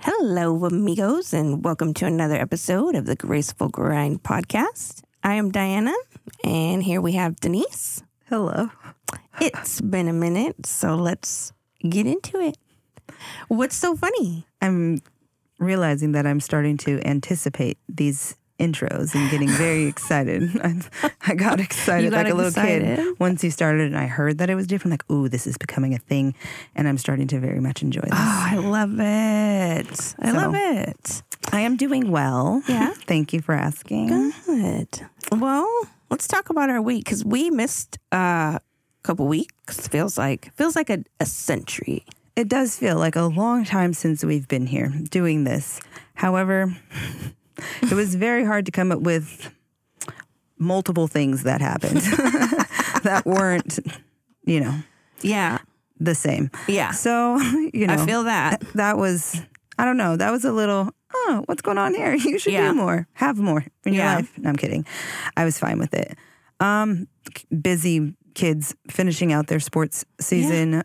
Hello, amigos, and welcome to another episode of the Graceful Grind podcast. I am Diana, and here we have Denise. Hello. It's been a minute, so let's get into it. What's so funny? I'm realizing that I'm starting to anticipate these intros and getting very excited. I got excited like a little kid once you started and I heard that it was different. Like, ooh, this is becoming a thing. And I'm starting to very much enjoy this. Oh, I love it. I love it. I am doing well. Yeah. Thank you for asking. Good. Well, let's talk about our week because we missed a couple weeks. Feels like a century. It does feel like a long time since we've been here doing this. However, it was very hard to come up with multiple things that happened that weren't, Yeah. the same. Yeah. So, I feel that. That was, I don't know, that was a little, what's going on here? You should do more, have more in your life. No, I'm kidding. I was fine with it. Busy kids finishing out their sports season.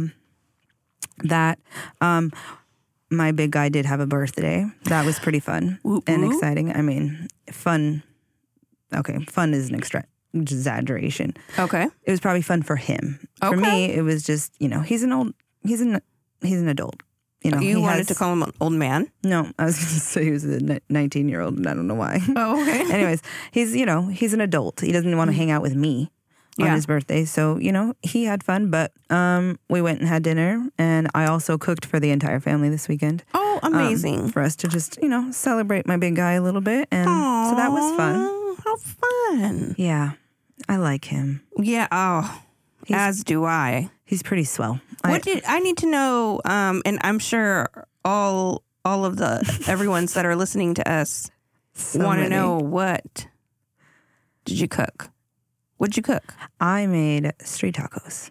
My big guy did have a birthday. That was pretty fun and exciting. I mean, fun. Okay, fun is an exaggeration. Okay. It was probably fun for him. Okay. For me, it was just, he's an adult. You wanted to call him an old man? No, I was going to say he was a 19-year-old, and I don't know why. Oh, okay. Anyways, he's an adult. He doesn't want to hang out with me on his birthday. So, he had fun, but we went and had dinner, and I also cooked for the entire family this weekend. Oh, amazing. For us to just, celebrate my big guy a little bit, and so that was fun. How fun. Yeah, I like him. Yeah, as do I. He's pretty swell. I need to know, and I'm sure all of the everyone's that are listening to us want to know, what did you cook? What'd you cook? I made street tacos.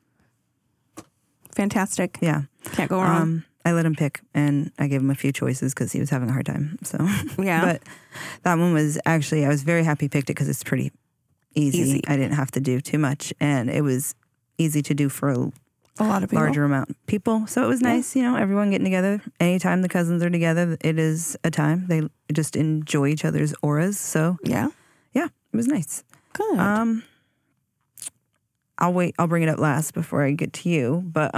Fantastic. Yeah. Can't go wrong. I let him pick, and I gave him a few choices because he was having a hard time. So yeah. But that one was actually, I was very happy he picked it because it's pretty easy. I didn't have to do too much, and it was easy to do for a lot of people. Larger amount of people. So it was nice, everyone getting together. Anytime the cousins are together, it is a time. They just enjoy each other's auras. So yeah, it was nice. Good. I'll bring it up last before I get to you. But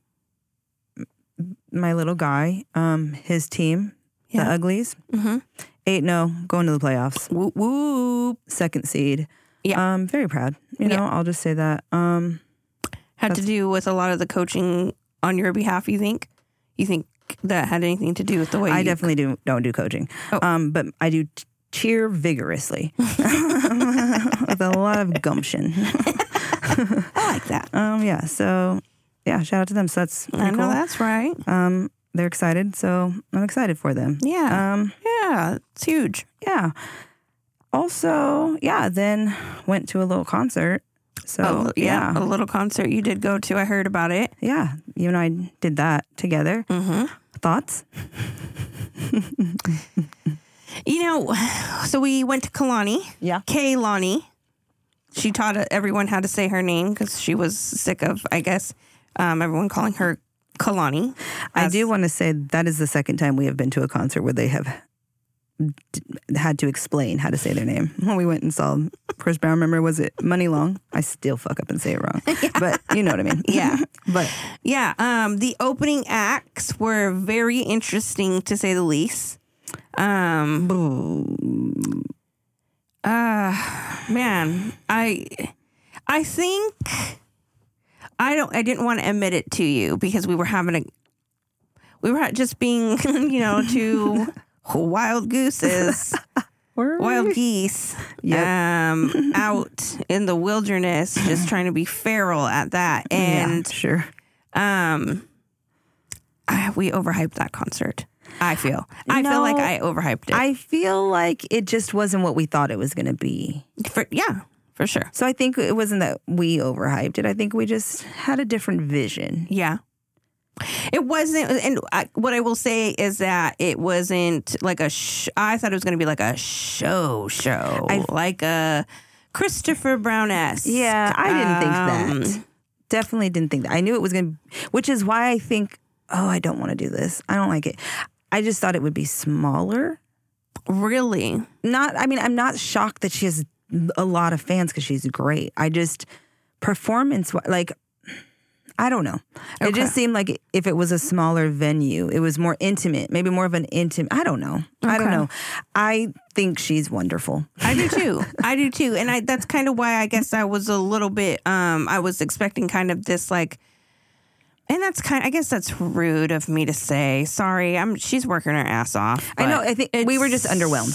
my little guy, his team, the Uglies, 8-0, going to the playoffs. Whoop, whoop. Second seed. Yeah. Very proud. I'll just say that. Had to do with a lot of the coaching on your behalf, you think? You think that had anything to do with the way I definitely don't do coaching. Oh. But I do cheer vigorously with a lot of gumption. I like that. Yeah. So, shout out to them. So that's pretty cool. That's right. They're excited, so I'm excited for them. Yeah. It's huge. Yeah. Also, then went to a little concert. So, a little concert you did go to. I heard about it. Yeah. You and I did that together. Mm-hmm. Thoughts? So we went to Kalani. Yeah. Kaylani. She taught everyone how to say her name because she was sick of, I guess, everyone calling her Kalani. I do want to say that is the second time we have been to a concert where they have had to explain how to say their name. When we went and saw Chris Brown, remember, was it Money Long? I still fuck up and say it wrong. But you know what I mean. Yeah. But the opening acts were very interesting, to say the least. Man, I think I didn't want to admit it to you because we were just being, two wild gooses, wild geese, out in the wilderness, just trying to be feral at that. And sure. We overhyped that concert. I feel like I overhyped it. I feel like it just wasn't what we thought it was going to be. For sure. So I think it wasn't that we overhyped it. I think we just had a different vision. Yeah. It wasn't, and what I will say is that it wasn't like I thought it was going to be like a show, like a Christopher Brown-esque. Yeah, I didn't think that. Definitely didn't think that. I knew it was going to, which is why I think, I don't want to do this. I don't like it. I just thought it would be smaller. Really? I'm not shocked that she has a lot of fans because she's great. I just, performance, like, I don't know. Okay. It just seemed like if it was a smaller venue, it was more intimate, maybe more of an intimate, I don't know. Okay. I don't know. I think she's wonderful. I do too. And that's kind of why I guess I was a little bit, I was expecting kind of this like, and I guess that's rude of me to say. Sorry, she's working her ass off. I know. I think we were just underwhelmed.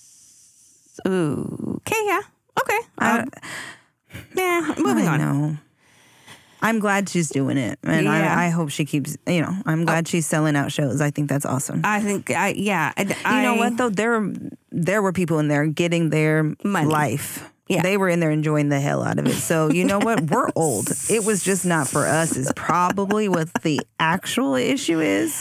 Ooh. Okay, yeah. Okay. Moving on. No. I'm glad she's doing it. And I hope she keeps, I'm glad she's selling out shows. I think that's awesome. I think, you know what, though? There were people in there getting their money. Life. Yeah. They were in there enjoying the hell out of it. So, you know what? We're old. It was just not for us is probably what the actual issue is.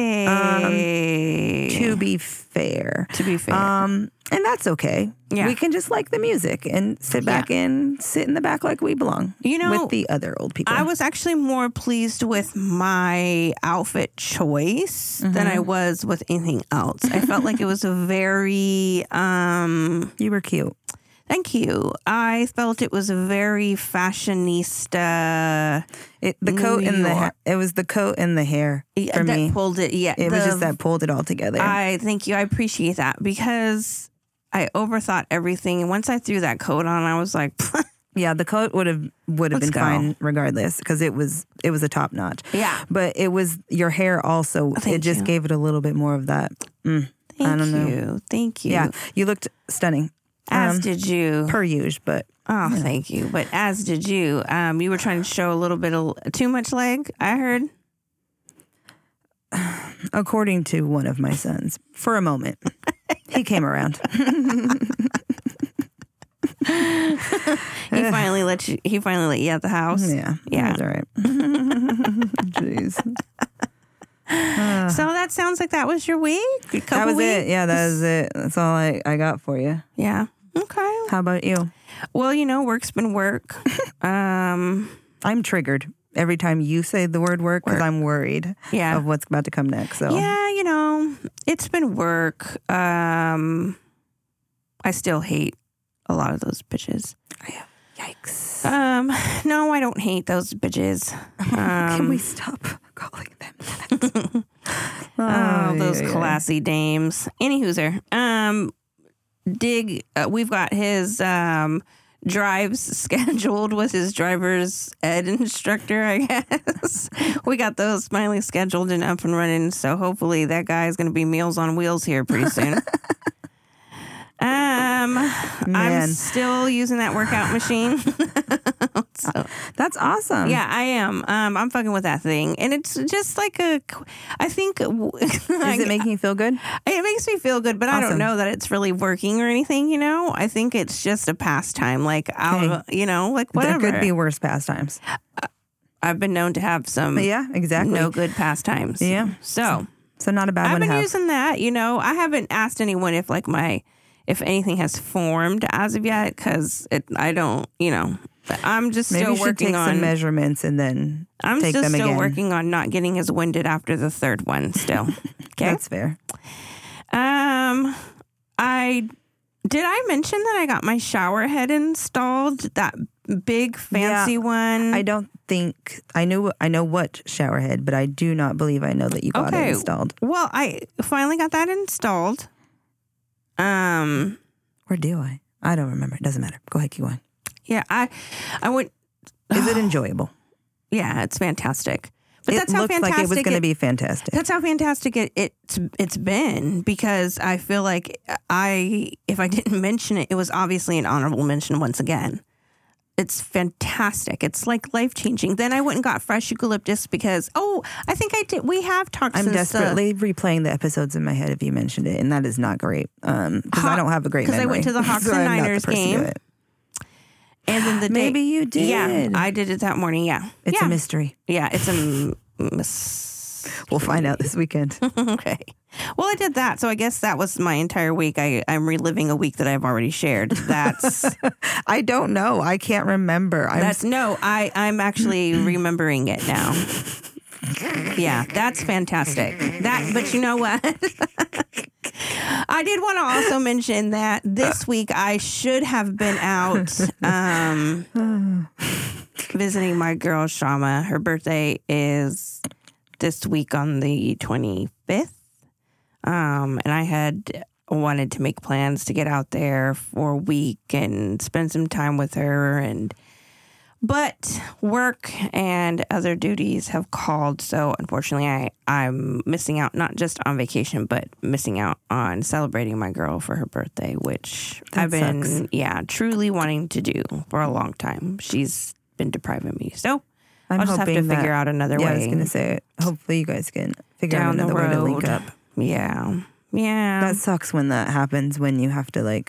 Hey. To be fair. And that's okay. Yeah. We can just like the music and sit back and sit in the back like we belong. With the other old people. I was actually more pleased with my outfit choice than I was with anything else. I felt like it was a very... You were cute. Thank you. I felt it was a very fashionista. The coat and the hair. It was the coat and the hair for me. That pulled it. Yeah, it was just that pulled it all together. Thank you. I appreciate that because I overthought everything, and once I threw that coat on, I was like, yeah, the coat would have been fine regardless because it was a top notch. Yeah, but it was your hair also. It just gave it a little bit more of that. I don't know. Thank you. Yeah, you looked stunning. As did you. Per usual, but... Oh, thank you. But as did you. You were trying to show a little bit of too much leg, I heard. According to one of my sons. For a moment. He came around. He finally let you at the house? Yeah. Yeah. That's all right. Jeez. So that sounds like that was your week? That was it. Yeah, that was it. That's all I got for you. Yeah. Okay. How about you? Well, work's been work. I'm triggered every time you say the word work because I'm worried of what's about to come next. So yeah, it's been work. I still hate a lot of those bitches. Yikes. No, I don't hate those bitches. Can we stop calling them that? Those classy dames. Anywho'ser. We've got his drives scheduled with his driver's ed instructor, I guess. We got those finally scheduled and up and running, so hopefully that guy's going to be Meals on Wheels here pretty soon. I'm still using that workout machine. So, that's awesome. Yeah, I am. I'm fucking with that thing. And it's just like I think... Is it making you feel good? It makes me feel good, but awesome. I don't know that it's really working or anything, I think it's just a pastime. Like, like whatever. There could be worse pastimes. I've been known to have some... Yeah, exactly. No good pastimes. Yeah. So not a bad one to have. I've been using that, I haven't asked anyone if if anything has formed as of yet, because I don't, I'm just Maybe still you working should take on some measurements and then I'm take just them still again. Working on not getting as winded after the third one still. Okay. That's fair. I mention that I got my shower head installed, that big fancy one? I don't think I know what shower head, but I do not believe I know that you got it installed. Well, I finally got that installed. Or do I? I don't remember. It doesn't matter. Go ahead, keep going. Yeah, I went. Is it enjoyable? Yeah, it's fantastic. But that's how fantastic like it was going to be fantastic. That's how fantastic it's been, because I feel like if I didn't mention it, it was obviously an honorable mention once again. It's fantastic. It's like life-changing. Then I went and got fresh eucalyptus because, I think I did. We have talked. I'm desperately replaying the episodes in my head if you mentioned it, and that is not great because I don't have a great memory. Because I went to the Hawks and Niners game. And then maybe you did. Yeah, I did it that morning. Yeah. It's a mystery. Yeah, it's a We'll find out this weekend. Okay. Well, I did that. So I guess that was my entire week. I'm reliving a week that I've already shared. That's... I don't know. I can't remember. I'm actually remembering it now. Yeah, that's fantastic. But you know what? I did want to also mention that this week I should have been out visiting my girl Shama. Her birthday is this week on the 25th. And I had wanted to make plans to get out there for a week and spend some time with her, but work and other duties have called. So unfortunately, I'm missing out, not just on vacation, but missing out on celebrating my girl for her birthday, which I've been, truly wanting to do for a long time. She's been depriving me. So I'll just have to figure out another way. I was going to say, hopefully you guys can figure out another way to link up. Yeah. Yeah. That sucks when that happens, when you have to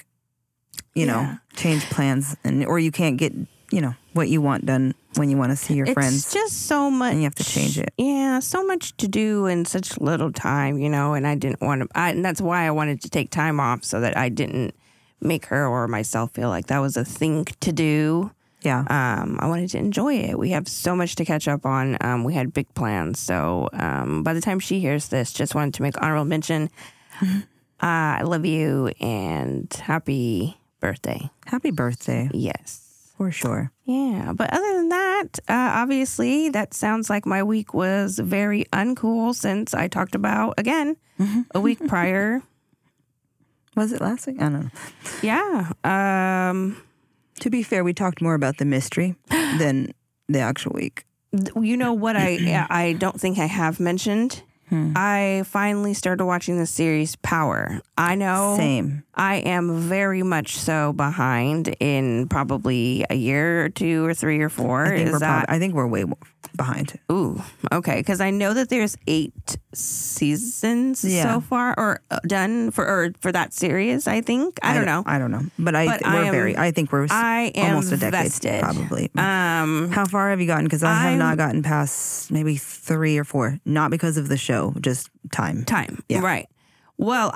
change plans or you can't get, what you want done when you want to see your friends. It's just so much. And you have to change it. Yeah, so much to do in such little time, and I didn't want to, and that's why I wanted to take time off so that I didn't make her or myself feel like that was a thing to do. Yeah. I wanted to enjoy it. We have so much to catch up on. We had big plans. So by the time she hears this, just wanted to make honorable mention. I love you and happy birthday. Happy birthday. Yes. For sure. Yeah. But other than that, obviously, that sounds like my week was very uncool since I talked about, again, a week prior. Was it last week? I don't know. Yeah. To be fair, we talked more about the mystery than the actual week. You know what I don't think I have mentioned? I finally started watching the series Power. I know. Same. I am very much so behind in probably a year or 2 or 3 or 4. I think we're way behind. Ooh, okay. Because I know that there's 8 seasons so far, or done for that series. I think I don't know. I don't know, but I think we're almost a decade, vested. Probably. How far have you gotten? Because I have not gotten past maybe 3 or 4. Not because of the show, just time. Yeah. Right. Well,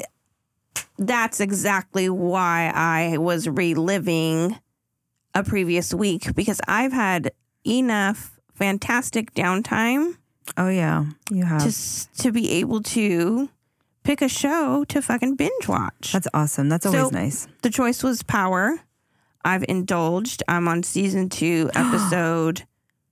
that's exactly why I was reliving a previous week, because I've had enough fantastic downtime. Oh, yeah, you have. To be able to pick a show to fucking binge watch. That's awesome. That's always nice. The choice was Power. I've indulged. I'm on season 2, episode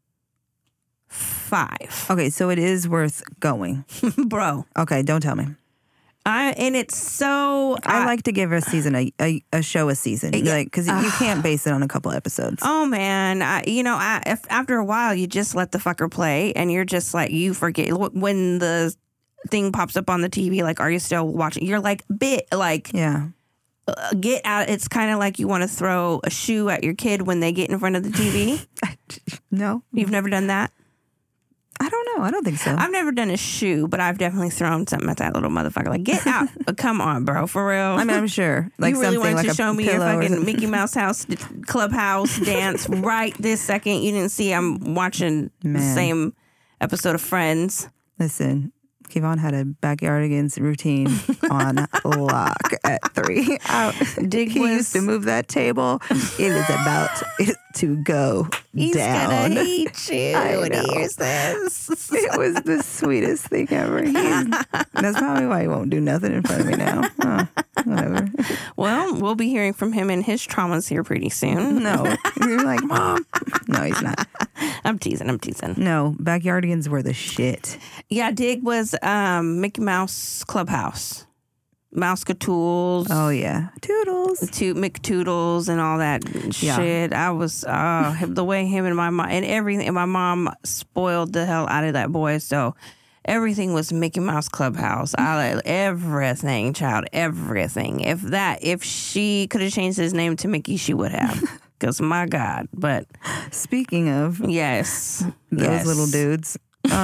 5. Okay, so it is worth going. Bro. Okay, don't tell me. And it's so... I like to give a season, a show a season. Because you can't base it on a couple episodes. Oh, man. After a while, you just let the fucker play. And you're just like, you forget. When the thing pops up on the TV, like, are you still watching? You're like, yeah. Get out. It's kind of like you want to throw a shoe at your kid when they get in front of the TV. No. You've never done that? I don't know. I don't think so. I've never done a shoe, but I've definitely thrown something at that little motherfucker. Like, get out. Come on, bro. For real. I mean, I'm sure. Like, you really wanted to show me your fucking Mickey Mouse house clubhouse dance right this second. You didn't see I'm watching the same episode of Friends. Listen, Kevon had a Backyardigans routine on lock at 3. He used to move that table. It is about to go He's down. Gonna hate you when he hears this. It was the sweetest thing ever. That's probably why he won't do nothing in front of me now. Whatever. Well, we'll be hearing from him and his traumas here pretty soon. No. You're like, Mom. No, he's not. I'm teasing. No, Backyardigans were the shit. Yeah, Dig was Mickey Mouse Clubhouse. Mouse-Catools. Oh, yeah. Toodles. McToodles and all that shit. I was, the way him and my mom, and everything, and my mom spoiled the hell out of that boy, so everything was Mickey Mouse Clubhouse. Everything, child, everything. If she could have changed his name to Mickey, she would have. Because, my God. But speaking of those little dudes,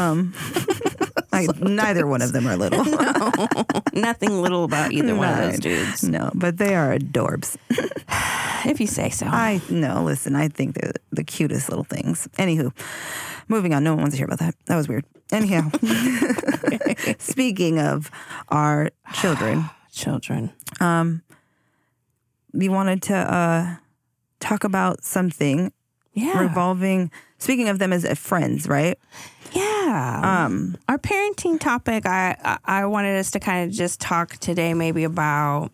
neither one of them are little. No, nothing little about either one of those dudes. No, but they are adorbs. If you say so. Listen, I think they're the cutest little things. Anywho, moving on. No one wants to hear about that. That was weird. Anyhow, speaking of our children. We wanted to talk about something revolving, speaking of them as friends, right? Yeah. Our parenting topic, I wanted us to kind of just talk today maybe about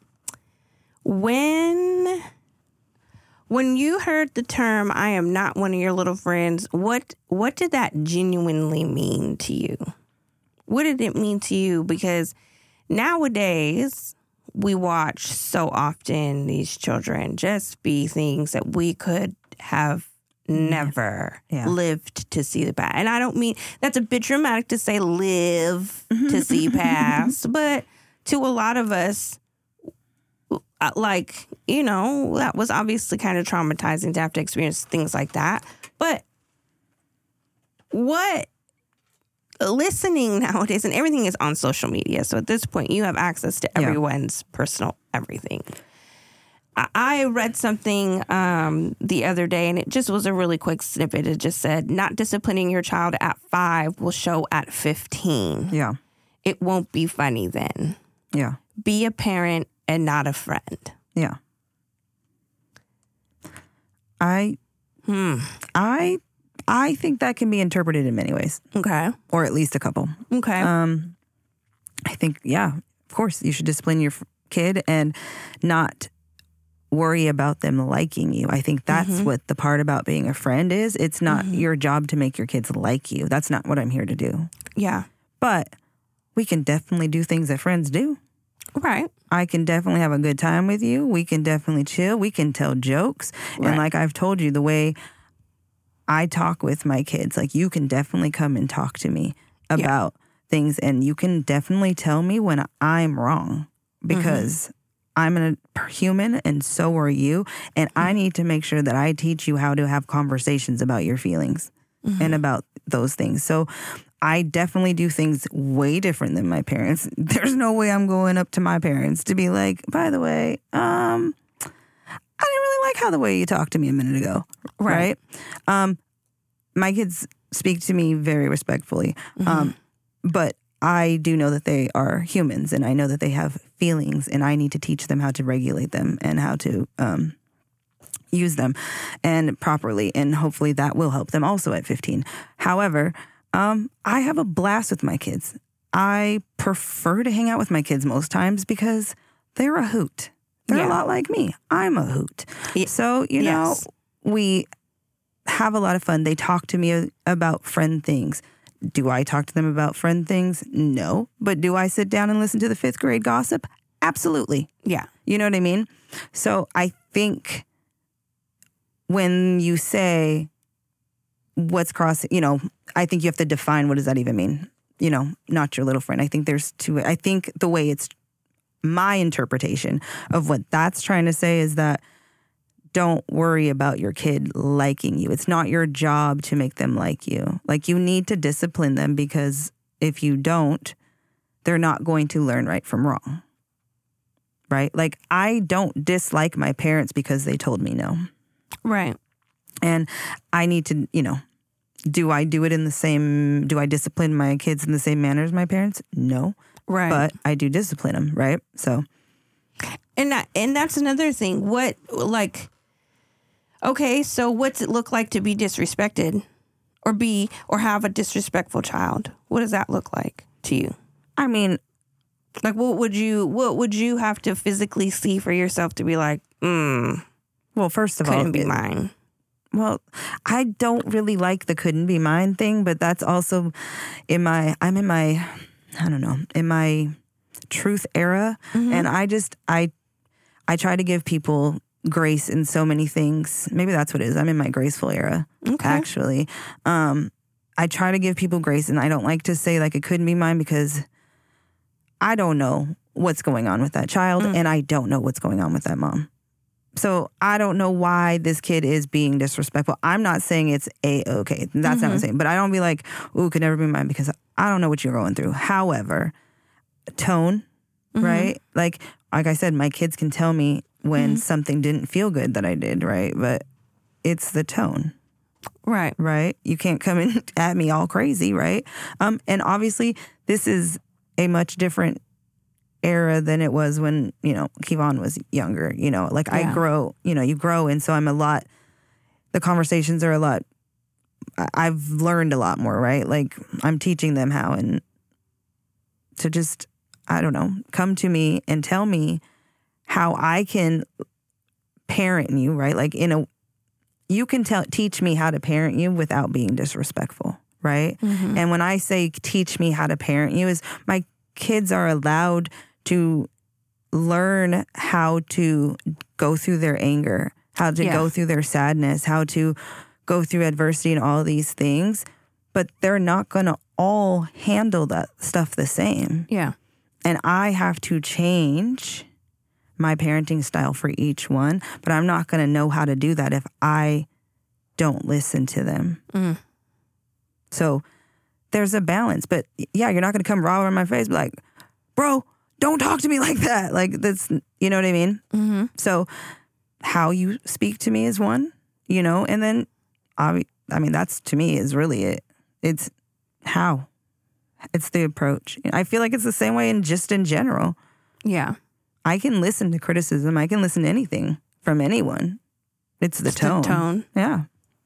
when you heard the term, I am not one of your little friends, what did that genuinely mean to you? What did it mean to you? Because nowadays, we watch so often these children just be things that we could have never lived to see the past. And I don't mean, that's a bit dramatic to say live to see past, but to a lot of us, like, you know, that was obviously kind of traumatizing to have to experience things like that. But listening nowadays, and everything is on social media. So at this point, you have access to everyone's personal everything. I read something the other day, and it just was a really quick snippet. It just said, not disciplining your child at 5 will show at 15. Yeah. It won't be funny then. Yeah. Be a parent and not a friend. Yeah. I think that can be interpreted in many ways. Okay. Or at least a couple. Okay. I think, of course, you should discipline your kid and not worry about them liking you. I think that's what the part about being a friend is. It's not your job to make your kids like you. That's not what I'm here to do. Yeah. But we can definitely do things that friends do. Right. I can definitely have a good time with you. We can definitely chill. We can tell jokes. Right. And like I've told you, the way I talk with my kids, like you can definitely come and talk to me about things, and you can definitely tell me when I'm wrong, because I'm a human and so are you, and I need to make sure that I teach you how to have conversations about your feelings and about those things. So I definitely do things way different than my parents. There's no way I'm going up to my parents to be like, by the way, I didn't really like how the way you talked to me a minute ago. Right. My kids speak to me very respectfully. But I do know that they are humans, and I know that they have feelings, and I need to teach them how to regulate them and how to use them and properly. And hopefully that will help them also at 15. However, I have a blast with my kids. I prefer to hang out with my kids most times because they're a hoot. They're a lot like me. I'm a hoot. So, you know, we have a lot of fun. They talk to me about friend things. Do I talk to them about friend things? No. But do I sit down and listen to the 5th grade gossip? Absolutely. Yeah. You know what I mean? So I think when you say what's crossing, you know, I think you have to define what does that even mean? You know, not your little friend. I think there's two. I think the way it's my interpretation of what that's trying to say is that don't worry about your kid liking you. It's not your job to make them like you. Like, you need to discipline them, because if you don't, they're not going to learn right from wrong. Right? Like, I don't dislike my parents because they told me no. Right. And I need to, you know, do I discipline my kids in the same manner as my parents? No. Right. But I do discipline them, right? So. And that's another thing. Okay, so what's it look like to be disrespected or have a disrespectful child? What does that look like to you? I mean, like, what would you have to physically see for yourself to be like, well, first of all, couldn't be mine. Well, I don't really like the couldn't be mine thing, but that's also in my truth era. And I try to give people grace in so many things. Maybe that's what it is. I'm in my graceful era, actually. I try to give people grace, and I don't like to say like it couldn't be mine, because I don't know what's going on with that child, and I don't know what's going on with that mom. So I don't know why this kid is being disrespectful. I'm not saying it's A-okay. That's not what I'm saying. But I don't be like, ooh, could never be mine, because I don't know what you're going through. However, tone, right? Like I said, my kids can tell me when something didn't feel good that I did, right? But it's the tone. Right. Right? You can't come in at me all crazy, right? And obviously, this is a much different era than it was when, you know, Kevon was younger, you know. Like, I grow, you know, you grow, and so I'm a lot the conversations are a lot. I've learned a lot more, right? Like I'm teaching them how and to just, I don't know, come to me and tell me how I can parent you, right? Like you can teach me how to parent you without being disrespectful, right? Mm-hmm. And when I say teach me how to parent you is my kids are allowed to learn how to go through their anger, how to go through their sadness, how to go through adversity and all these things, but they're not going to all handle that stuff the same. Yeah. And I have to change my parenting style for each one, but I'm not going to know how to do that if I don't listen to them. Mm. So there's a balance, but yeah, you're not going to come raw in my face, like, bro, don't talk to me like that. Like that's, you know what I mean? Mm-hmm. So how you speak to me is one, and then I mean, that's to me is really it. It's how. It's the approach. I feel like it's the same way in general. Yeah. I can listen to criticism. I can listen to anything from anyone. It's the tone. The tone. Yeah.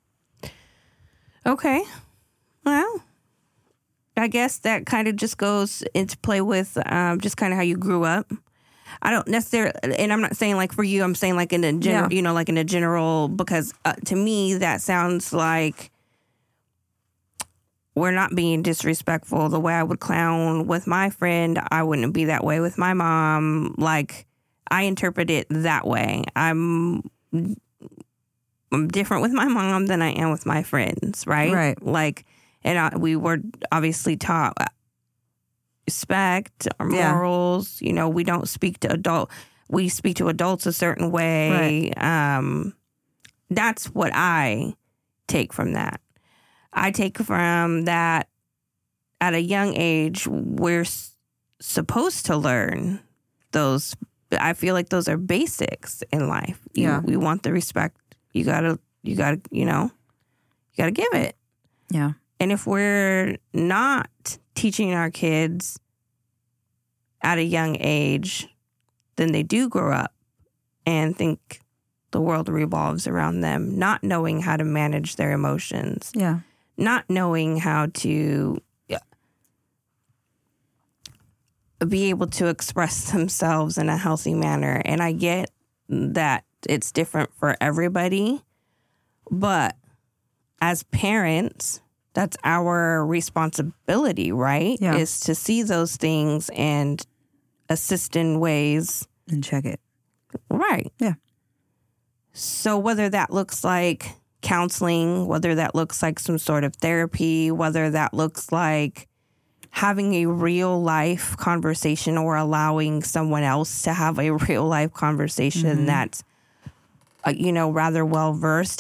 Okay. Well, I guess that kind of just goes into play with just kind of how you grew up. I don't necessarily, and I'm not saying like for you, I'm saying like in a general, like in a general, because to me that sounds like we're not being disrespectful. The way I would clown with my friend, I wouldn't be that way with my mom. Like I interpret it that way. I'm different with my mom than I am with my friends, right? Right. Like, and we were obviously taught respect, our morals. We don't speak to we speak to adults a certain way. Right. That's what I take from that. I take from that at a young age, we're supposed to learn those. I feel like those are basics in life. We want the respect. You gotta give it. Yeah. And if we're not teaching our kids at a young age, then they do grow up and think the world revolves around them, not knowing how to manage their emotions. Yeah. Not knowing how to be able to express themselves in a healthy manner. And I get that it's different for everybody, but as parents, that's our responsibility, right? Yeah. Is to see those things and assist in ways. And check it. Right. Yeah. So whether that looks like counseling, whether that looks like some sort of therapy, whether that looks like having a real life conversation or allowing someone else to have a real life conversation that's, rather well versed.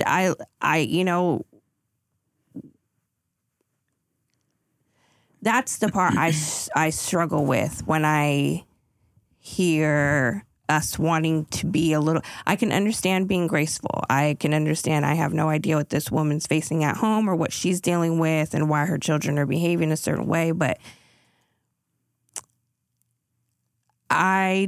That's the part I struggle with when I hear us wanting to be a little. I can understand being graceful. I can understand I have no idea what this woman's facing at home or what she's dealing with and why her children are behaving a certain way. But I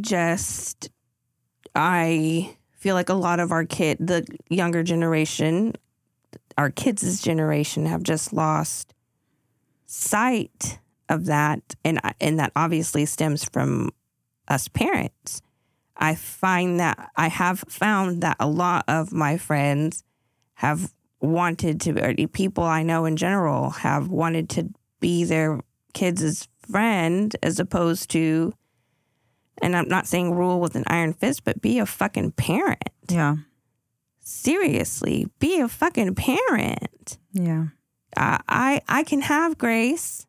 feel like a lot of the younger generation, our kids' generation, have just lost sight of that, and that obviously stems from us parents. I have found that a lot of my friends have wanted to, or people I know in general have wanted to be their kids' friend as opposed to, and I'm not saying rule with an iron fist, but be a fucking parent. Yeah. Seriously, be a fucking parent. Yeah. I can have grace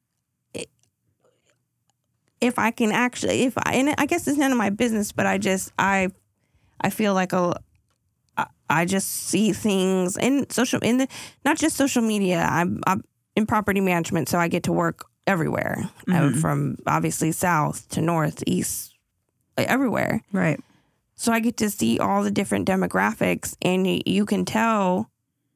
if I can actually, and I guess it's none of my business, but I feel like I just see things not just social media. I'm in property management, so I get to work everywhere, from obviously south to north, east, everywhere. Right. So I get to see all the different demographics, and you can tell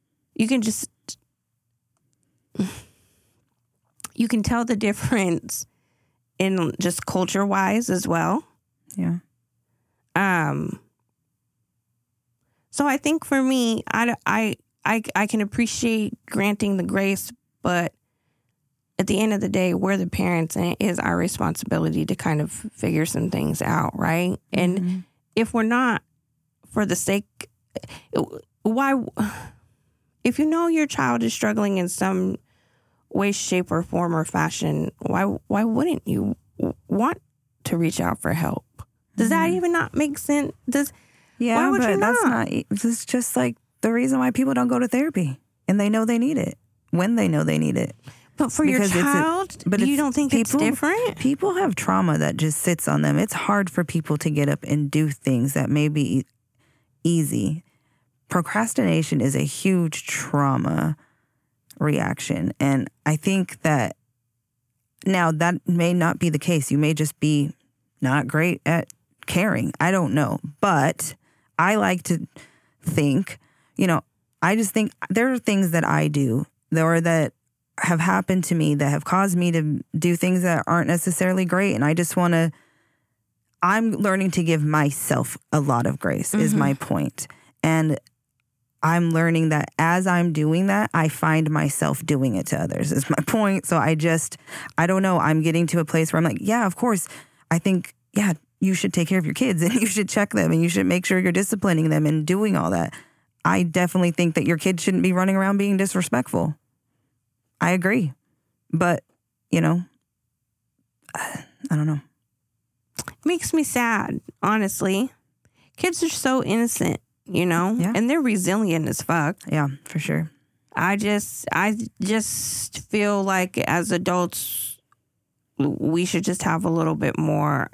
the difference in just culture wise as well. Yeah. So I think for me, I can appreciate granting the grace, but at the end of the day, we're the parents, and it is our responsibility to kind of figure some things out, right? And if we're not, for the sake, why, if you know your child is struggling in some way, shape, or form or fashion, why wouldn't you want to reach out for help? Does that even not make sense? Why would you not? This is just like the reason why people don't go to therapy, and they know they need it when they know they need it. But for your child, you don't think it's different? People have trauma that just sits on them. It's hard for people to get up and do things that may be easy. Procrastination is a huge trauma reaction. And I think that now that may not be the case. You may just be not great at caring. I don't know. But I like to think, I just think there are things that I do or that have happened to me that have caused me to do things that aren't necessarily great. And I just I'm learning to give myself a lot of grace is my point. And I'm learning that as I'm doing that, I find myself doing it to others is my point. So I don't know. I'm getting to a place where I'm like, yeah, of course. I think, yeah, you should take care of your kids and you should check them and you should make sure you're disciplining them and doing all that. I definitely think that your kids shouldn't be running around being disrespectful. I agree. But, I don't know. It makes me sad, honestly. Kids are so innocent, Yeah. and they're resilient as fuck. Yeah, for sure. I just feel like as adults, we should just have a little bit more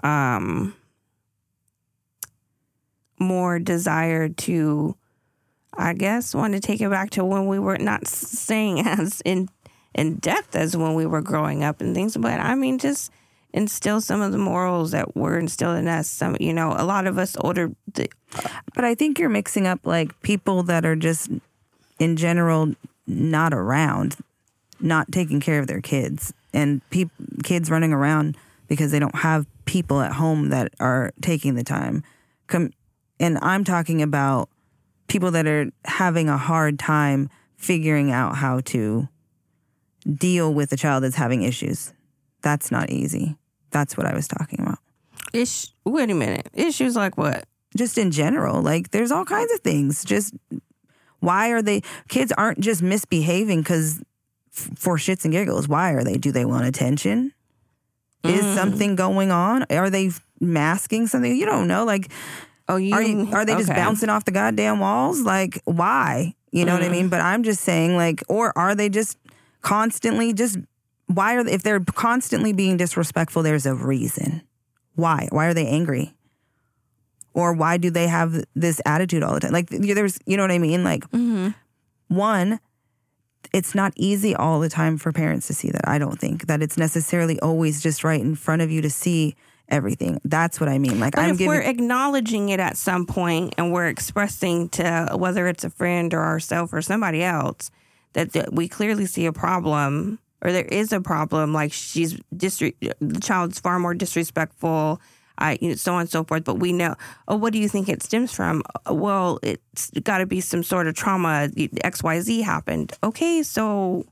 desire to, I guess, want to take it back to when we were not staying as in depth as when we were growing up and things. But I mean, just instill some of the morals that were instilled in us. Some, a lot of us older. But I think you're mixing up like people that are just in general not around, not taking care of their kids, and kids running around because they don't have people at home that are taking the time. And I'm talking about people that are having a hard time figuring out how to deal with a child that's having issues. That's not easy. That's what I was talking about. Wait a minute. Issues like what? Just in general. Like, there's all kinds of things. Just, kids aren't just misbehaving because for shits and giggles. Why are they? Do they want attention? Is something going on? Are they masking something? You don't know. Like, are they just bouncing off the goddamn walls? Like, why? You know what I mean? But I'm just saying, like, or are they just constantly if they're constantly being disrespectful, there's a reason. Why? Why are they angry? Or why do they have this attitude all the time? Like, there's, you know what I mean? Like, one, it's not easy all the time for parents to see that. I don't think that it's necessarily always just right in front of you to see everything. That's what I mean. Like, but we're acknowledging it at some point and we're expressing to whether it's a friend or ourselves or somebody else that we clearly see a problem or there is a problem. Like the child's far more disrespectful, so on and so forth. But we know, what do you think it stems from? Well, it's got to be some sort of trauma. XYZ happened. Okay, so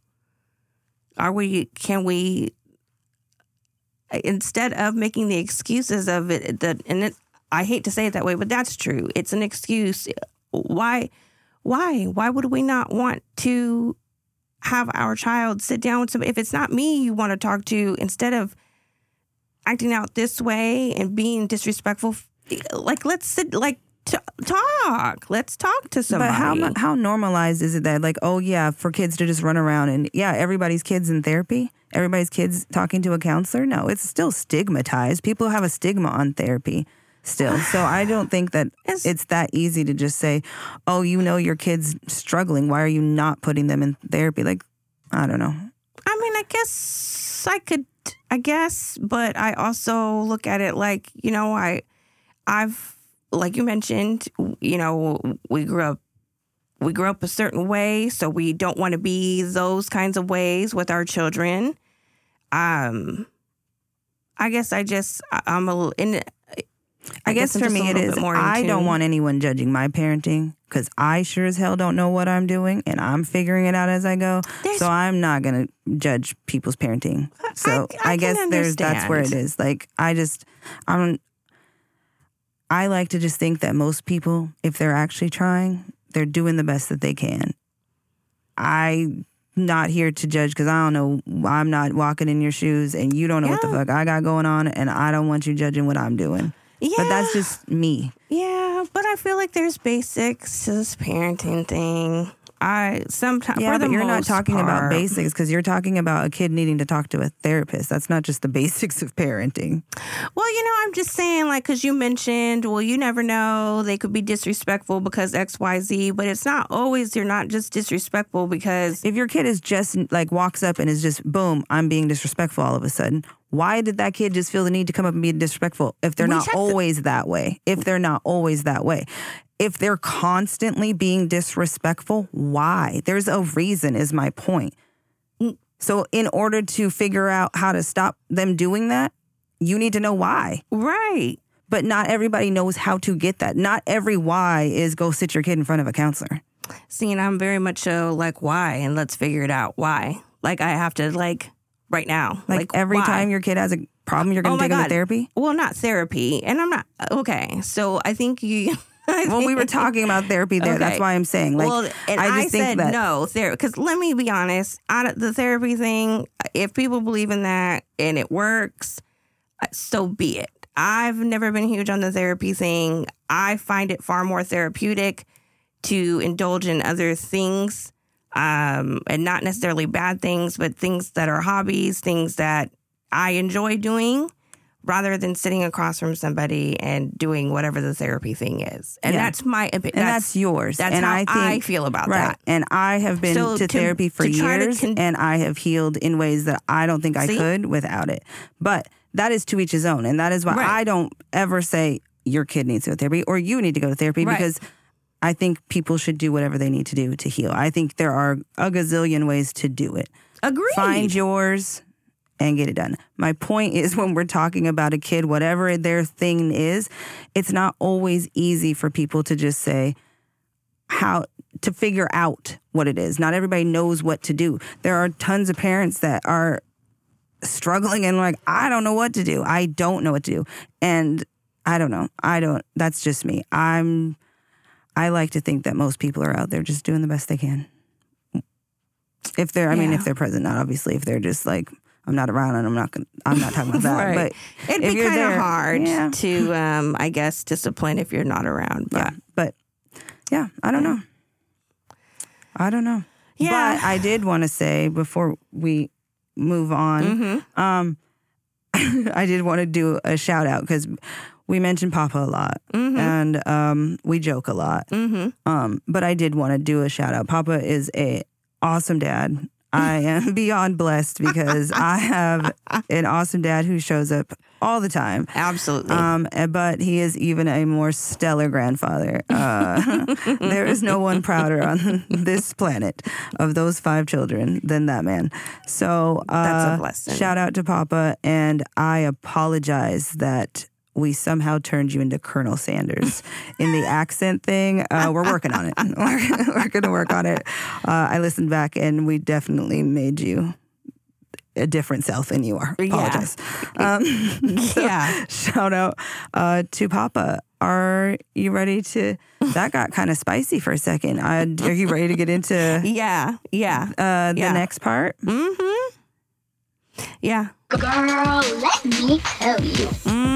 can we? Instead of making the excuses of it, I hate to say it that way, but that's true. It's an excuse. Why would we not want to have our child sit down with somebody? If it's not me you want to talk to, instead of acting out this way and being disrespectful, like, let's sit, like, talk. Let's talk to somebody. But how normalized is it that, like, oh yeah, for kids to just run around and everybody's kids in therapy? Everybody's kids talking to a counselor? No, it's still stigmatized. People have a stigma on therapy still. So I don't think that it's that easy to just say, oh, your kid's struggling. Why are you not putting them in therapy? Like, I don't know. I mean, I guess, but I also look at it like, I've, like you mentioned, we grew up a certain way, so we don't want to be those kinds of ways with our children. I guess I'm a little I guess for me it is, I don't want anyone judging my parenting because I sure as hell don't know what I'm doing and I'm figuring it out as I go. So I'm not going to judge people's parenting. So I guess that's where it is. Like, I like to just think that most people, if they're actually trying, they're doing the best that they can. I'm not here to judge because I don't know. I'm not walking in your shoes and you don't know what the fuck I got going on, and I don't want you judging what I'm doing. Yeah. But that's just me. Yeah, but I feel like there's basics to this parenting thing. But you're not talking about basics because you're talking about a kid needing to talk to a therapist. That's not just the basics of parenting. Well, I'm just saying, like, because you mentioned, well, you never know, they could be disrespectful because X, Y, Z, but it's not always, you're not just disrespectful because... If your kid is just, like, walks up and is just, boom, I'm being disrespectful all of a sudden, why did that kid just feel the need to come up and be disrespectful if they're not always that way? If they're not always that way. If they're constantly being disrespectful, why? There's a reason, is my point. So in order to figure out how to stop them doing that, you need to know why. Right. But not everybody knows how to get that. Not every why is go sit your kid in front of a counselor. See, and I'm very much so like, why? And let's figure it out. Why? Like, I have to, like, right now. Like every time your kid has a problem, you're going to take them to therapy? Well, not therapy. And I'm not. Okay. So I think you... Well, we were talking about therapy there. Okay. That's why I'm saying. Like, well, and I just said think that no therapy. Because let me be honest, the therapy thing, if people believe in that and it works, so be it. I've never been huge on the therapy thing. I find it far more therapeutic to indulge in other things, and not necessarily bad things, but things that are hobbies, things that I enjoy doing, rather than sitting across from somebody and doing whatever the therapy thing is. And that's my opinion. And that's yours. That's how I feel about that. And I have been to therapy for years, and I have healed in ways that I don't think I could without it. But that is to each his own. And that is why I don't ever say your kid needs to go to therapy or you need to go to therapy because I think people should do whatever they need to do to heal. I think there are a gazillion ways to do it. Agreed. Find yours and get it done. My point is, when we're talking about a kid, whatever their thing is, it's not always easy for people to just say how to figure out what it is. Not everybody knows what to do. There are tons of parents that are struggling and like, I don't know what to do. I don't know what to do. And I don't know. That's just me. I like to think that most people are out there just doing the best they can. If they're, if they're present, not obviously. If they're just like, I'm not around and I'm not talking about that. Right. But it'd be kind of hard to, I guess, discipline if you're not around. But I don't know. Yeah. But I did want to say before we move on, I did want to do a shout out because we mention Papa a lot and we joke a lot. But I did want to do a shout out. Papa is a awesome dad. I am beyond blessed because I have an awesome dad who shows up all the time. Absolutely. But he is even a more stellar grandfather. There is no one prouder on this planet of those 5 children than that man. So that's a blessing. Shout out to Papa, and I apologize that we somehow turned you into Colonel Sanders in the accent thing. We're working on it. We're going to work on it. I listened back and we definitely made you a different self than you are. Apologize. Shout out to Papa. Are you ready to... That got kind of spicy for a second. Are you ready to get into... the next part? Yeah. Girl, let me tell you.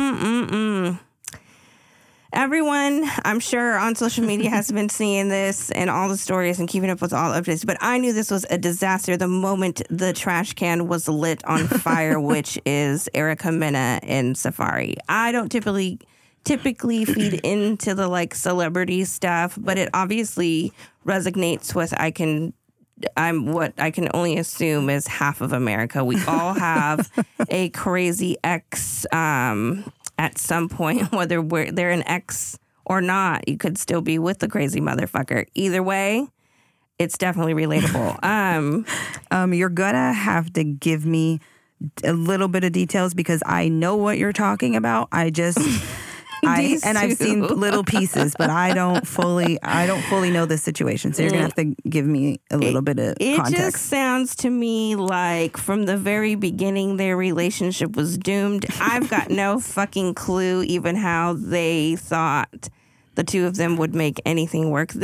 Everyone, I'm sure on social media has been seeing this and all the stories and keeping up with all updates, but I knew this was a disaster the moment the trash can was lit on fire, which is Erica Mena in Safari. I don't typically feed into the like celebrity stuff, but it obviously resonates with what I can only assume is half of America. We all have a crazy ex at some point, whether they're an ex or not. You could still be with the crazy motherfucker. Either way, it's definitely relatable. You're gonna have to give me a little bit of details because I know what you're talking about. I just I've seen little pieces, but I don't fully know this situation. So you're gonna have to give me a little bit of context. It just sounds to me like from the very beginning their relationship was doomed. I've got no fucking clue even how they thought the two of them would make anything work.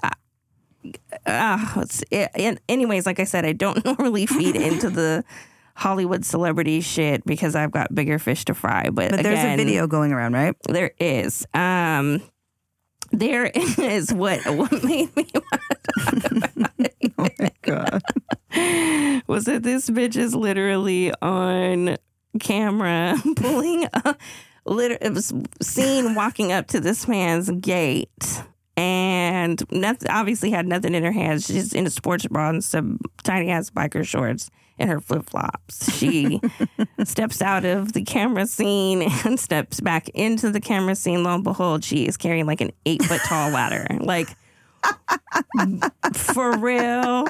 Anyways, like I said, I don't normally feed into the Hollywood celebrity shit because I've got bigger fish to fry. But there's again, a video going around, right? There is. There is what made me want to talk about it. Oh my God. Was that this bitch is literally on camera pulling up. It was seen walking up to this man's gate and obviously had nothing in her hands. She's in a sports bra and some tiny ass biker shorts and her flip flops. She steps out of the camera scene and steps back into the camera scene. Lo and behold, she is carrying like an 8-foot tall ladder. Like, for real.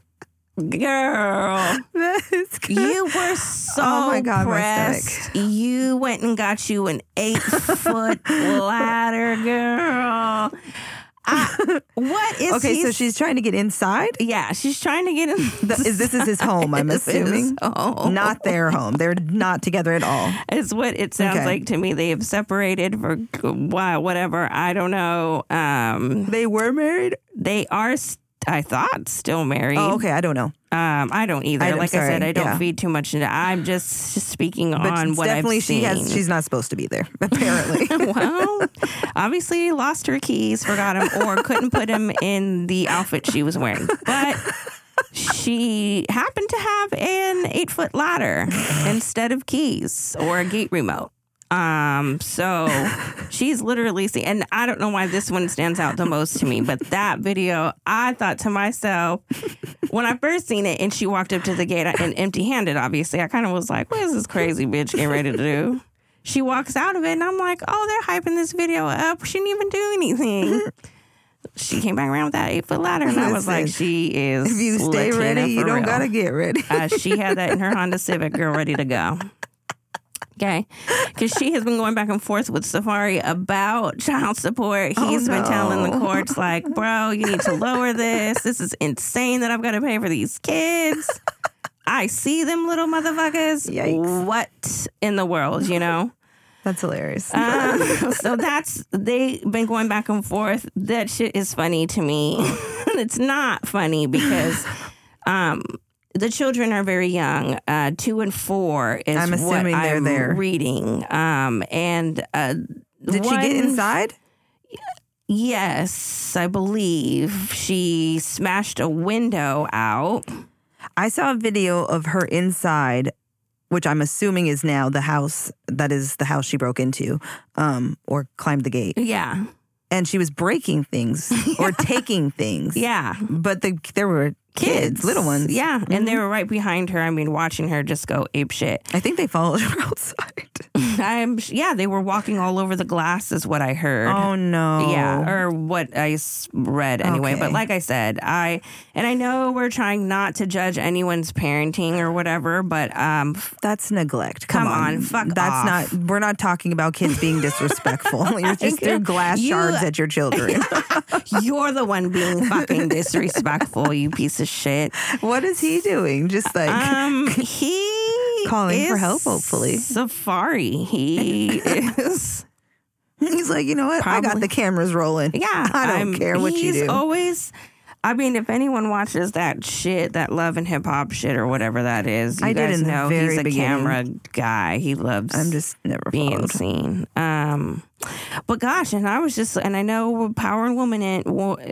Girl, you were so oh my God, pressed. You went and got you an 8-foot ladder, girl. What is okay? So she's trying to get inside. Yeah, she's trying to get in. This is his home. I'm assuming not their home. They're not together at all. It's what it sounds like to me. They have separated for whatever. I don't know. They were married. They are. I thought still married. Oh, okay. I don't know. I don't either. I said, I don't feed too much into. I'm just speaking on what I've seen. She's not supposed to be there, apparently. Well, obviously lost her keys, forgot them, or couldn't put them in the outfit she was wearing. But she happened to have an 8-foot ladder instead of keys or a gate remote. So she's literally and I don't know why this one stands out the most to me, but that video, I thought to myself, when I first seen it and she walked up to the gate and empty-handed, obviously, I kind of was like, what is this crazy bitch getting ready to do? She walks out of it and I'm like, oh, they're hyping this video up. She didn't even do anything. She came back around with that 8-foot ladder and I was like, she is. If you stay ready, you don't got to get ready. She had that in her Honda Civic, girl, ready to go. Okay, because she has been going back and forth with Safari about child support. He's been telling the courts, like, bro, you need to lower this. This is insane that I've got to pay for these kids. I see them little motherfuckers. Yikes. What in the world, you know? That's hilarious. So they've been going back and forth. That shit is funny to me. It's not funny because... the children are very young. 2 and 4 is I'm assuming what I'm there. reading. Did she get inside? Yes, I believe she smashed a window out. I saw a video of her inside, which I'm assuming is now the house. That is the house she broke into, or climbed the gate. Yeah. And she was breaking things or taking things. Yeah. But there were kids, little ones. Yeah. Mm-hmm. And they were right behind her. I mean, watching her just go ape shit. I think they followed her outside. They were walking all over the glass is what I heard. Oh, no. Yeah. Or what I read anyway. Okay. But like I said, I know we're trying not to judge anyone's parenting or whatever, but that's neglect. Come on. Fuck off. We're not talking about kids being disrespectful. You're just threw glass shards at your children. You're the one being fucking disrespectful, you piece of shit. What is he doing? Just like he calling for help, hopefully. Safari. He is. He's like, you know what? I got the cameras rolling. Yeah. I don't care what you do. He's always. I mean, if anyone watches that shit, that Love and Hip Hop shit or whatever that is, you guys know he's a camera guy. He loves. I'm just never being seen. But gosh, and I know power and women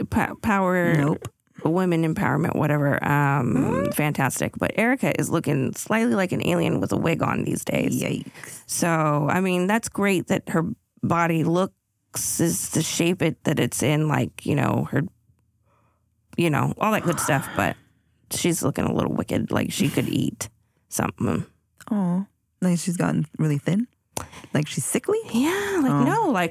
women empowerment, whatever. Fantastic. But Erica is looking slightly like an alien with a wig on these days. Yikes. So, I mean, that's great that her body looks is the shape that it's in, like, you know, her, you know, all that good stuff. But she's looking a little wicked, like she could eat something. Oh, like she's gotten really thin? Like she's sickly? Yeah, like no, like...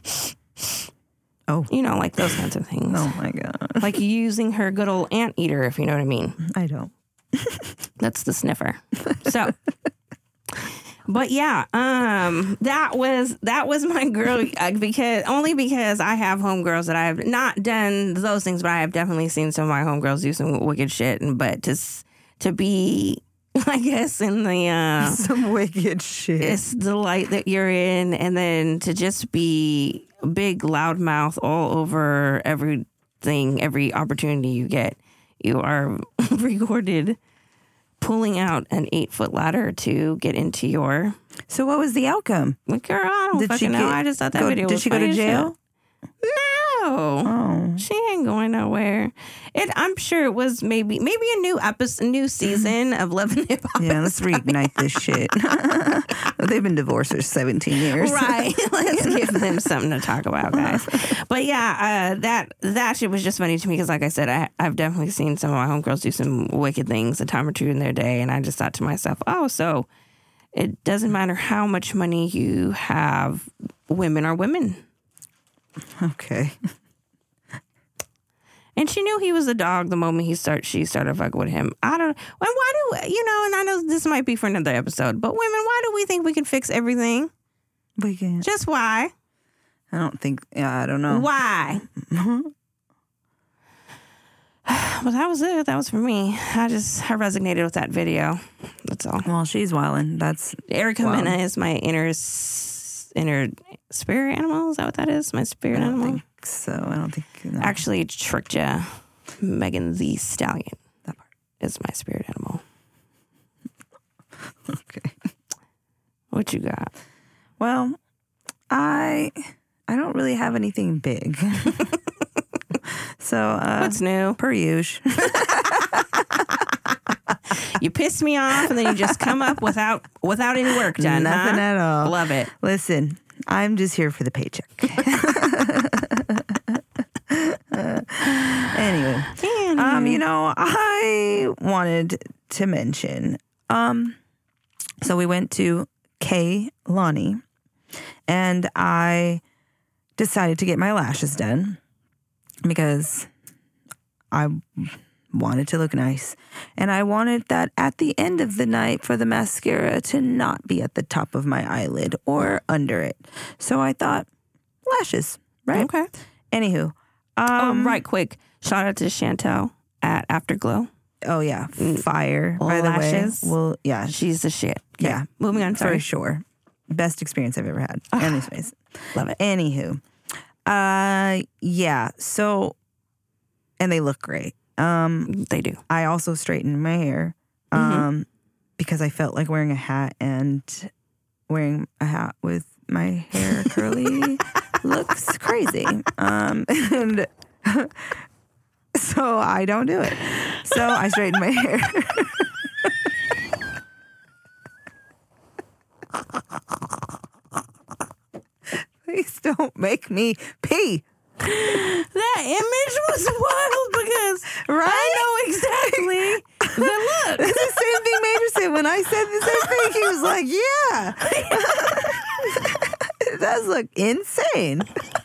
Oh. You know, like those kinds of things. Oh, my God. Like using her good old anteater, if you know what I mean. I don't. That's the sniffer. So, But yeah, that was my girl because I have homegirls that I have not done those things, but I have definitely seen some of my homegirls do some wicked shit. But to be, I guess, in the some wicked shit, it's the light that you're in, and then to just be big loudmouth all over everything, every opportunity you get, you are recorded pulling out an 8-foot ladder to get into your. So what was the outcome? Girl, I don't fucking know. I just thought that video was Did she go to jail? No. Oh. She ain't going nowhere. I'm sure it was maybe a new episode, new season of Love and Hip Hop. Yeah, let's reignite this shit. They've been divorced for 17 years. Right. Let's give them something to talk about, guys. But yeah, that shit was just funny to me because, like I said, I've definitely seen some of my homegirls do some wicked things a time or two in their day, and I just thought to myself, oh, so it doesn't matter how much money you have, women are women. Okay. And she knew he was a dog the moment she started fucking with him. I don't. And why do and I know this might be for another episode, but women, why do we think we can fix everything? We can't. Just why? I don't think. Yeah, I don't know. Why? Well, that was it. That was for me. I resonated with that video. That's all. Well, she's wildin'. That's Erica Mena is my inner spirit animal. Is that what that is? My spirit animal. I don't think so. I don't think. No. Actually, tricked ya. Megan Thee Stallion. That part is my spirit animal. Okay. What you got? Well, I don't really have anything big. So what's new? Per usual. You piss me off, and then you just come up without any work done. Nothing at all. Love it. Listen, I'm just here for the paycheck. Anyway, I wanted to mention. So we went to K Lonnie, and I decided to get my lashes done because I wanted to look nice. And I wanted that at the end of the night for the mascara to not be at the top of my eyelid or under it. So I thought, lashes, right? Okay. Anywho. Right quick. Shout out to Chantel at Afterglow. Oh, yeah. Fire, by the lashes. way. Well, yeah. She's the shit. Okay. Yeah. Moving on. Sorry. For sure. Best experience I've ever had. Anyways. Love it. Anywho. Yeah. So, and they look great. They do. I also straightened my hair because I felt like wearing a hat, and wearing a hat with my hair curly looks crazy. And so I don't do it. So I straightened my hair. Please don't make me pee. That image was wild because I know exactly the look. It's the same thing Major said. When I said the same thing, he was like, yeah. It does look insane.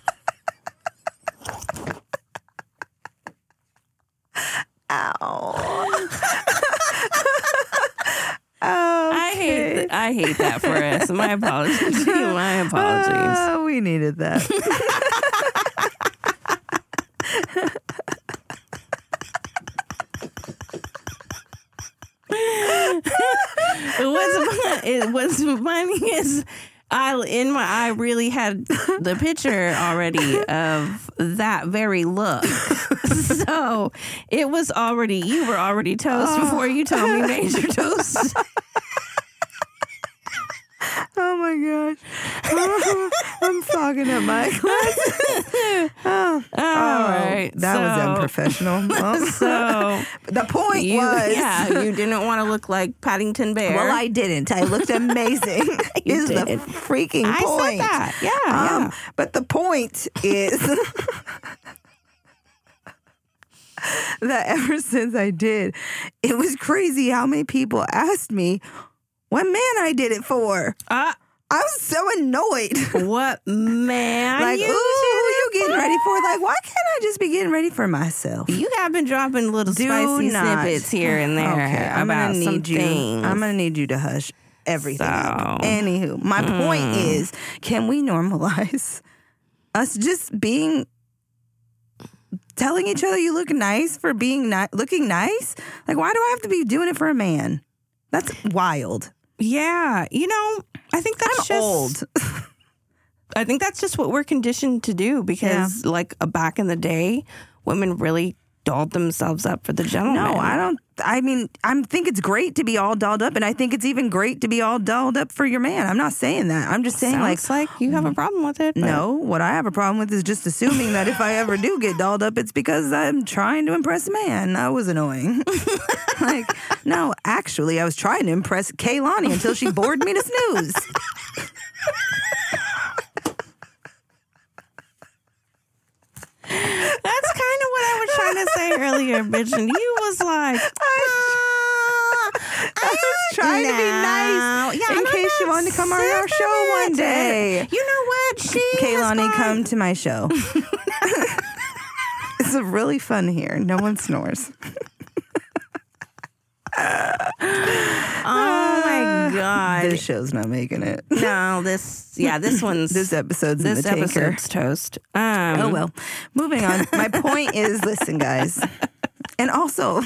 Ow. Okay. I hate that for us. My apologies. My apologies. We needed that. What's funny is I really had the picture already of that very look. So you were already toast before you told me Major toast. Oh my gosh. I'm fogging up my glasses. All right. That was unprofessional. So the point was. Yeah, you didn't want to look like Paddington Bear. Well, I didn't. I looked amazing. Is the freaking point. I said that. Yeah. But the point is that ever since I did, it was crazy how many people asked me what man I did it for. I was so annoyed. What man? Like, you getting ready for? Like, why can't I just be getting ready for myself? You have been dropping little spicy snippets here and there okay, about some things. I'm going to need you to hush. everything. So, Anywho, my point is, can we normalize us just telling each other you look nice for being looking nice? Like, why do I have to be doing it for a man? That's wild. Yeah. I think that's old. I think that's just what we're conditioned to do because, back in the day, women really dolled themselves up for the gentleman. No, I don't. I mean, I think it's great to be all dolled up, and I think it's even great to be all dolled up for your man. I'm not saying that. I'm just saying, Sounds like you have a problem with it. But. No, what I have a problem with is just assuming that if I ever do get dolled up, it's because I'm trying to impress a man. That was annoying. No, actually, I was trying to impress Kaylani until she bored me to snooze. That's kind of what I was trying to say earlier, bitch. And you was like, I was trying to be nice in case she wanted to come on our show one day. You know what? Kaylani, come to my show. It's really fun here. No one snores. Oh my God. This show's not making it. No, this one's this episode's in the tanker. This episode's toast. Oh well. Moving on. My point is, listen, guys. And also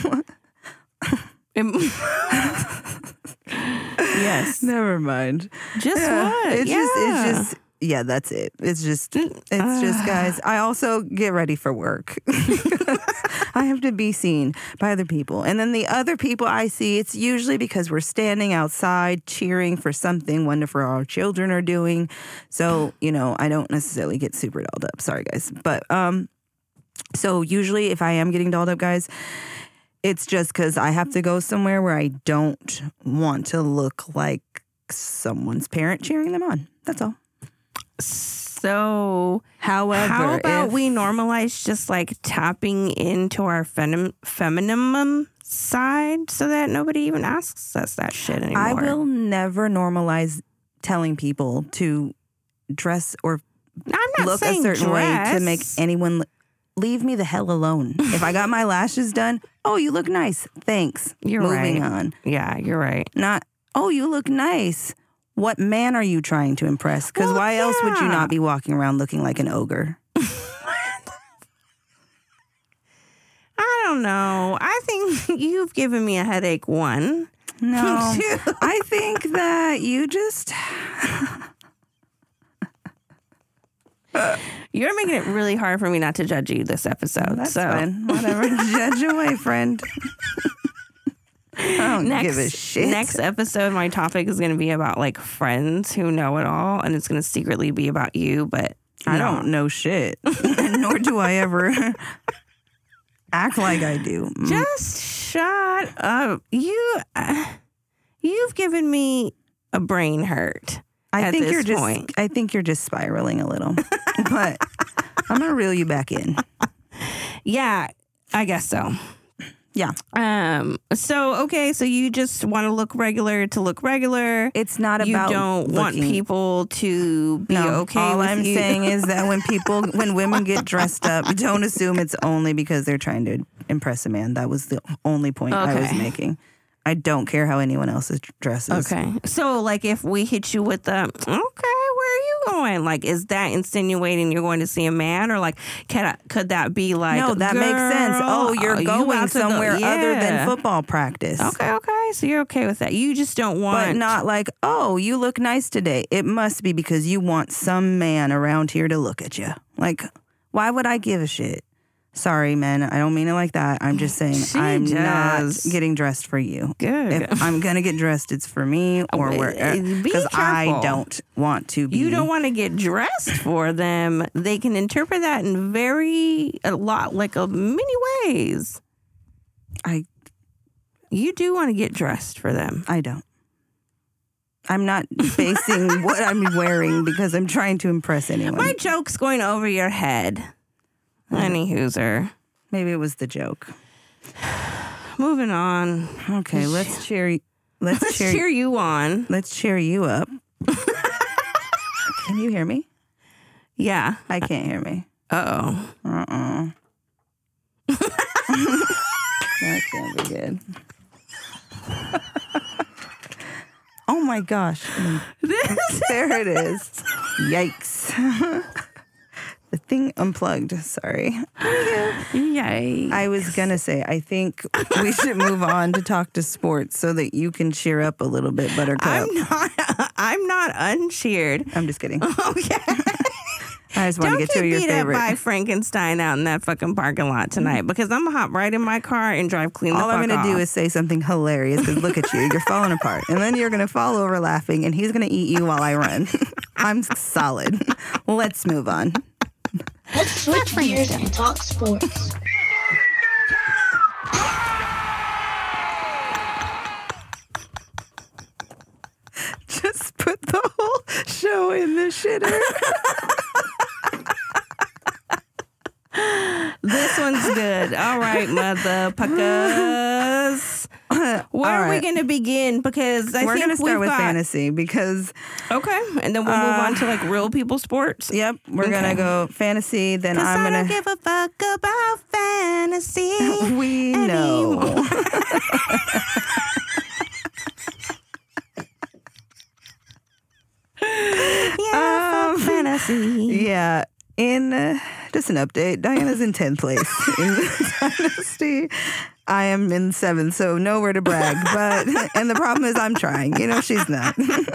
yes. Never mind. Just what? It's just yeah, that's it. It's just guys, I also get ready for work. I have to be seen by other people. And then the other people I see, it's usually because we're standing outside cheering for something wonderful our children are doing. So, I don't necessarily get super dolled up. Sorry, guys. But so usually if I am getting dolled up, guys, it's just because I have to go somewhere where I don't want to look like someone's parent cheering them on. That's all. So, however, how about we normalize just tapping into our femininum side so that nobody even asks us that shit anymore? I will never normalize telling people to dress or look a certain way to make anyone leave me the hell alone. If I got my lashes done, oh, you look nice. Thanks. You're Moving right. on. Yeah, you're right. Not, oh, you look nice. What man are you trying to impress? Because why else would you not be walking around looking like an ogre? I don't know. I think you've given me a headache, one. No. I think that you just... You're making it really hard for me not to judge you this episode. That's fine. Whatever. Judge away, friend. I don't give a shit. Next episode, my topic is going to be about friends who know it all, and it's going to secretly be about you, but I don't know shit. Nor do I ever act like I do. Just shut up. You've given me a brain hurt. I think you're just spiraling a little. But I'm going to reel you back in. Yeah, I guess so. Yeah. So you just want to look regular to look regular. It's not about you don't want people to be okay all with I'm you. saying is that when women get dressed up, don't assume it's only because they're trying to impress a man. That was the only point I was making. I don't care how anyone else's dresses. Okay. So if we hit you with the, okay, where are you going? Is that insinuating you're going to see a man? Or could that be no, that makes sense. Oh, you're going somewhere other than football practice. Okay. So you're okay with that. You just don't want. But not oh, you look nice today. It must be because you want some man around here to look at you. Why would I give a shit? Sorry, men. I don't mean it like that. I'm just saying not getting dressed for you. Good. If I'm going to get dressed, it's for me or wherever. Because I don't want to be. You don't want to get dressed for them. They can interpret that in many ways. You do want to get dressed for them. I don't. I'm not basing what I'm wearing because I'm trying to impress anyone. My joke's going over your head. Any hooser. Maybe it was the joke. Moving on. Okay, let's cheer you on. Let's cheer you up. Can you hear me? Yeah. I can't hear me. Uh-oh. That can't be good. Oh my gosh. There it is. Yikes. The thing unplugged. Sorry. Yay. I was going to say, I think we should move on to talk to sports so that you can cheer up a little bit, Buttercup. I'm not uncheered. I'm just kidding. Okay. I just want to get two of your favorite. Don't get beat up by Frankenstein out in that fucking parking lot tonight because I'm going to hop right in my car and drive clean the fuck off. All I'm going to do is say something hilarious because look at you. You're falling apart. And then you're going to fall over laughing and he's going to eat you while I run. I'm solid. Let's move on. Let's switch gears and talk sports. Just put the whole show in the shitter. This one's good. All right, motherfuckers. Where are we going to begin? Because I we're think going to start with got... fantasy because... Okay, and then we'll move on to like real people sports. Yep, we're going to go fantasy, then I'm going to... I don't give a fuck about fantasy. We know. Fantasy. Yeah. In just an update, Diana's in 10th place in the dynasty. I am in 7th, so nowhere to brag. But and the problem is I'm trying. You know, she's not.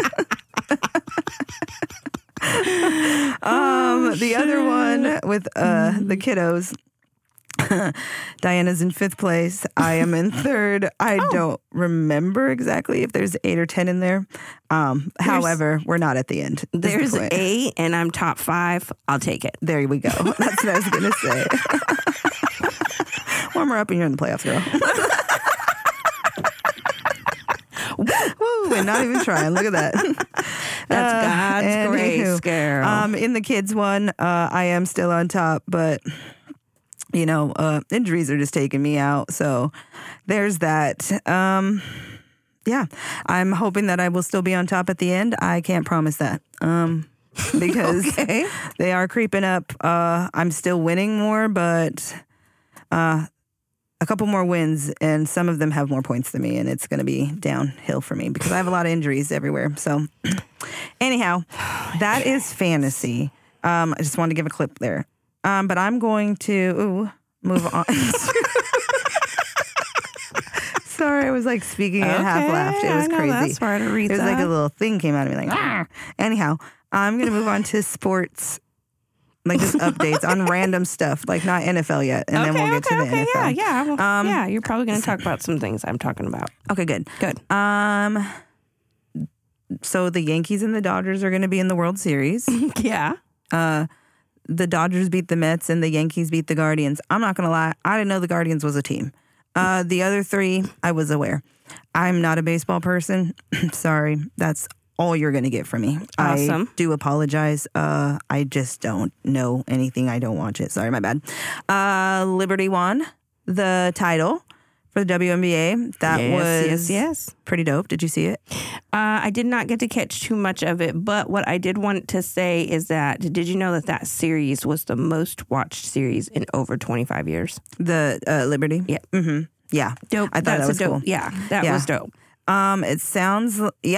The other one with the kiddos. Diana's in 5th place. I am in 3rd. I don't remember exactly if there's 8 or 10 in there. However, we're not at the end. There's 8 and I'm top 5. I'll take it. There we go. That's what I was going to say. Warm her up and you're in the playoffs, girl. Woo, and not even trying. Look at that. That's God's grace, girl. In the kids one, I am still on top, but... You know, injuries are just taking me out. So there's that. Yeah, I'm hoping that I will still be on top at the end. I can't promise that because they are creeping up. I'm still winning more, but a couple more wins and some of them have more points than me. And it's going to be downhill for me because I have a lot of injuries everywhere. So anyhow, that is fantasy. I just wanted to give a clip there. But I'm going to move on. Sorry, I was like speaking and half laughed. It was crazy. That's hard to read. It was like a little thing came out of me like, ah. Anyhow, I'm going to move on to sports, like just updates on random stuff, like not NFL yet. And then we'll get to the NFL. Yeah. You're probably going to talk about some things I'm talking about. Okay, good. Good. So the Yankees and the Dodgers are going to be in the World Series. Yeah. The Dodgers beat the Mets and the Yankees beat the Guardians. I'm not going to lie. I didn't know the Guardians was a team. The other 3, I was aware. I'm not a baseball person. Sorry. That's all you're going to get from me. Awesome. I do apologize. I just don't know anything. I don't watch it. Sorry, my bad. Liberty won the title for the WNBA. That was pretty dope. Did you see it? I did not get to catch too much of it, but what I did want to say is that, did you know that series was the most watched series in over 25 years? The Liberty? Yeah. Mm-hmm. Yeah. Dope. I thought that was cool. Yeah, that was dope. It sounds,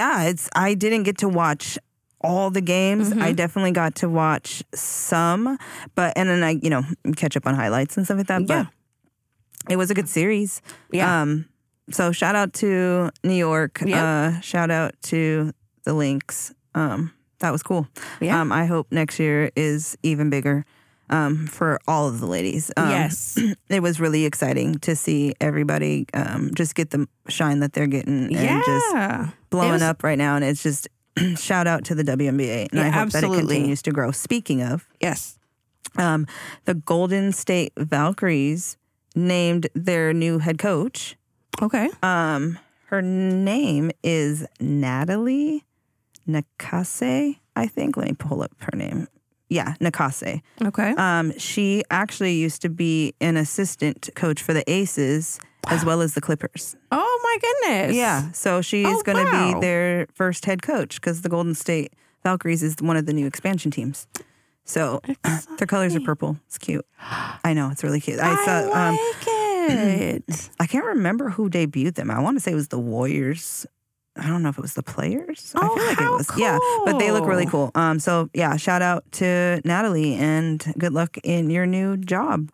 I didn't get to watch all the games. I definitely got to watch some, and then I, catch up on highlights and stuff like that. But it was a good series. Yeah. So shout out to New York. Yep. Shout out to the Lynx. That was cool. Yeah. I hope next year is even bigger for all of the ladies. Yes. It was really exciting to see everybody just get the shine that they're getting and just blowing up right now. And it's just shout out to the WNBA. And I hope that it continues to grow. Speaking of. Yes. The Golden State Valkyries named their new head coach. Okay. Her name is Natalie Nakase, I think. Let me pull up her name. Yeah, Nakase. Okay. She actually used to be an assistant coach for the Aces as well as the Clippers. Oh, my goodness. Yeah, so she's going to be their first head coach because the Golden State Valkyries is one of the new expansion teams. So their colors are purple. It's cute. I know, it's really cute. I like it. I can't remember who debuted them. I want to say it was the Warriors I don't know if it was the players. Oh, I feel like how it was. cool. Yeah, but they look really cool. So yeah, shout out to Natalie and good luck in your new job.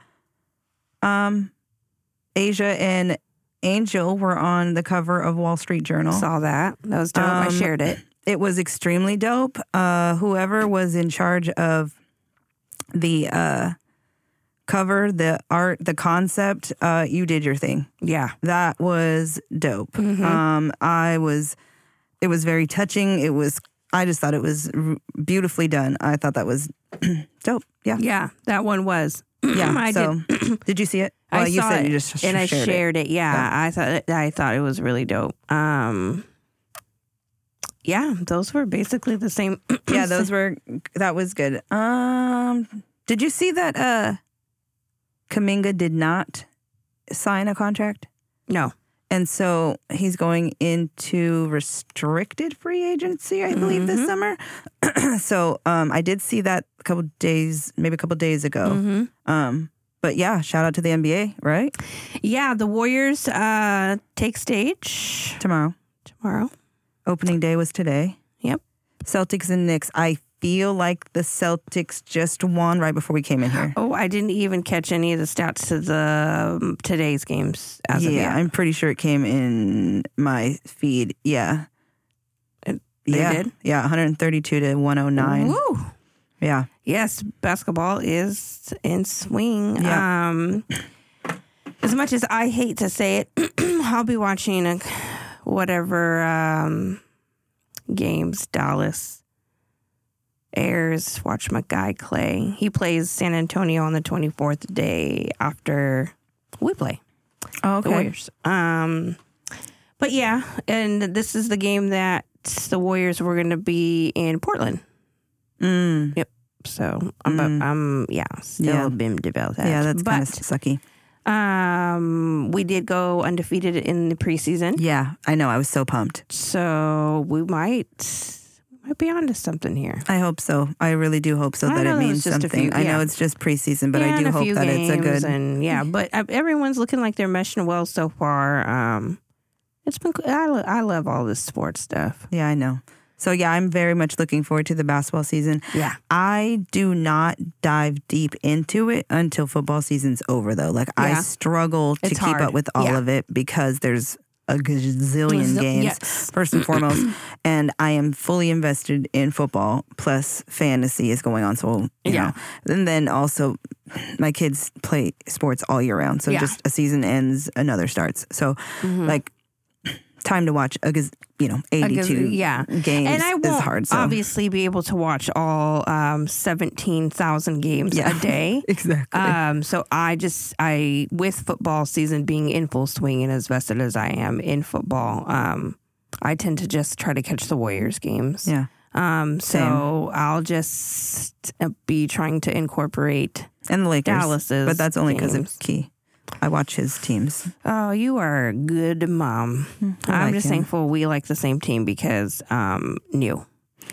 Asia and Angel were on the cover of Wall Street Journal. Saw that. That was dope. I shared it. It was extremely dope. Whoever was in charge of the cover, the art, the concept, you did your thing. Yeah. That was dope. It was very touching. I just thought it was beautifully done. I thought that was dope. Yeah. Yeah, that one was. Yeah. I did. Did you see it? I you saw said it, you just and I shared it. Yeah, Yeah. I thought it was really dope. Yeah, those were basically the same. Yeah, that was good. Did you see that Kuminga did not sign a contract? No. And so he's going into restricted free agency, I believe, this summer. So I did see that a couple days ago. But yeah, shout out to the NBA, right? Yeah, the Warriors take stage Tomorrow. Opening day was today. Yep. Celtics and Knicks. I feel like the Celtics just won right before we came in here. Oh, I didn't even catch any of the stats to the today's games as of yet. Yeah, I'm pretty sure it came in my feed. Yeah. They did? Yeah, 132 to 109. Woo! Yeah. Yes, basketball is in swing. Yeah. As much as I hate to say it, I'll be watching whatever games Dallas airs. Watch my guy Clay. He plays San Antonio on the 24th day after we play. Oh, okay. The Warriors. But yeah, and this is the game that the Warriors were going to be in Portland. Yep. So I'm still bummed about that. Yeah, that's kind of sucky. We did go undefeated in the preseason. Yeah, I know. I was so pumped. So we might be onto something here. I hope so. I really do hope so that it means something. I know it's just preseason, but I do hope that it's a good. And but everyone's looking like they're meshing well so far. It's been. I love all this sports stuff. Yeah, I know. So yeah, I'm very much looking forward to the basketball season. Yeah. I do not dive deep into it until football season's over, though. Like I struggle to keep up with all of it because there's a gazillion games, first and foremost. And I am fully invested in football, plus fantasy is going on. So, you know. And then also my kids play sports all year round. So just a season ends, another starts. So like time to watch 82 games and I won't is hard. So. obviously be able to watch all 17,000 games a day. Exactly. So I with football season being in full swing and as vested as I am in football, I tend to just try to catch the Warriors games. Yeah. So I'll just be trying to incorporate and the Lakers, Dallas's but that's only because games. of Key. I watch his teams. Oh, you are a good mom. I'm just thankful we like the same team because new.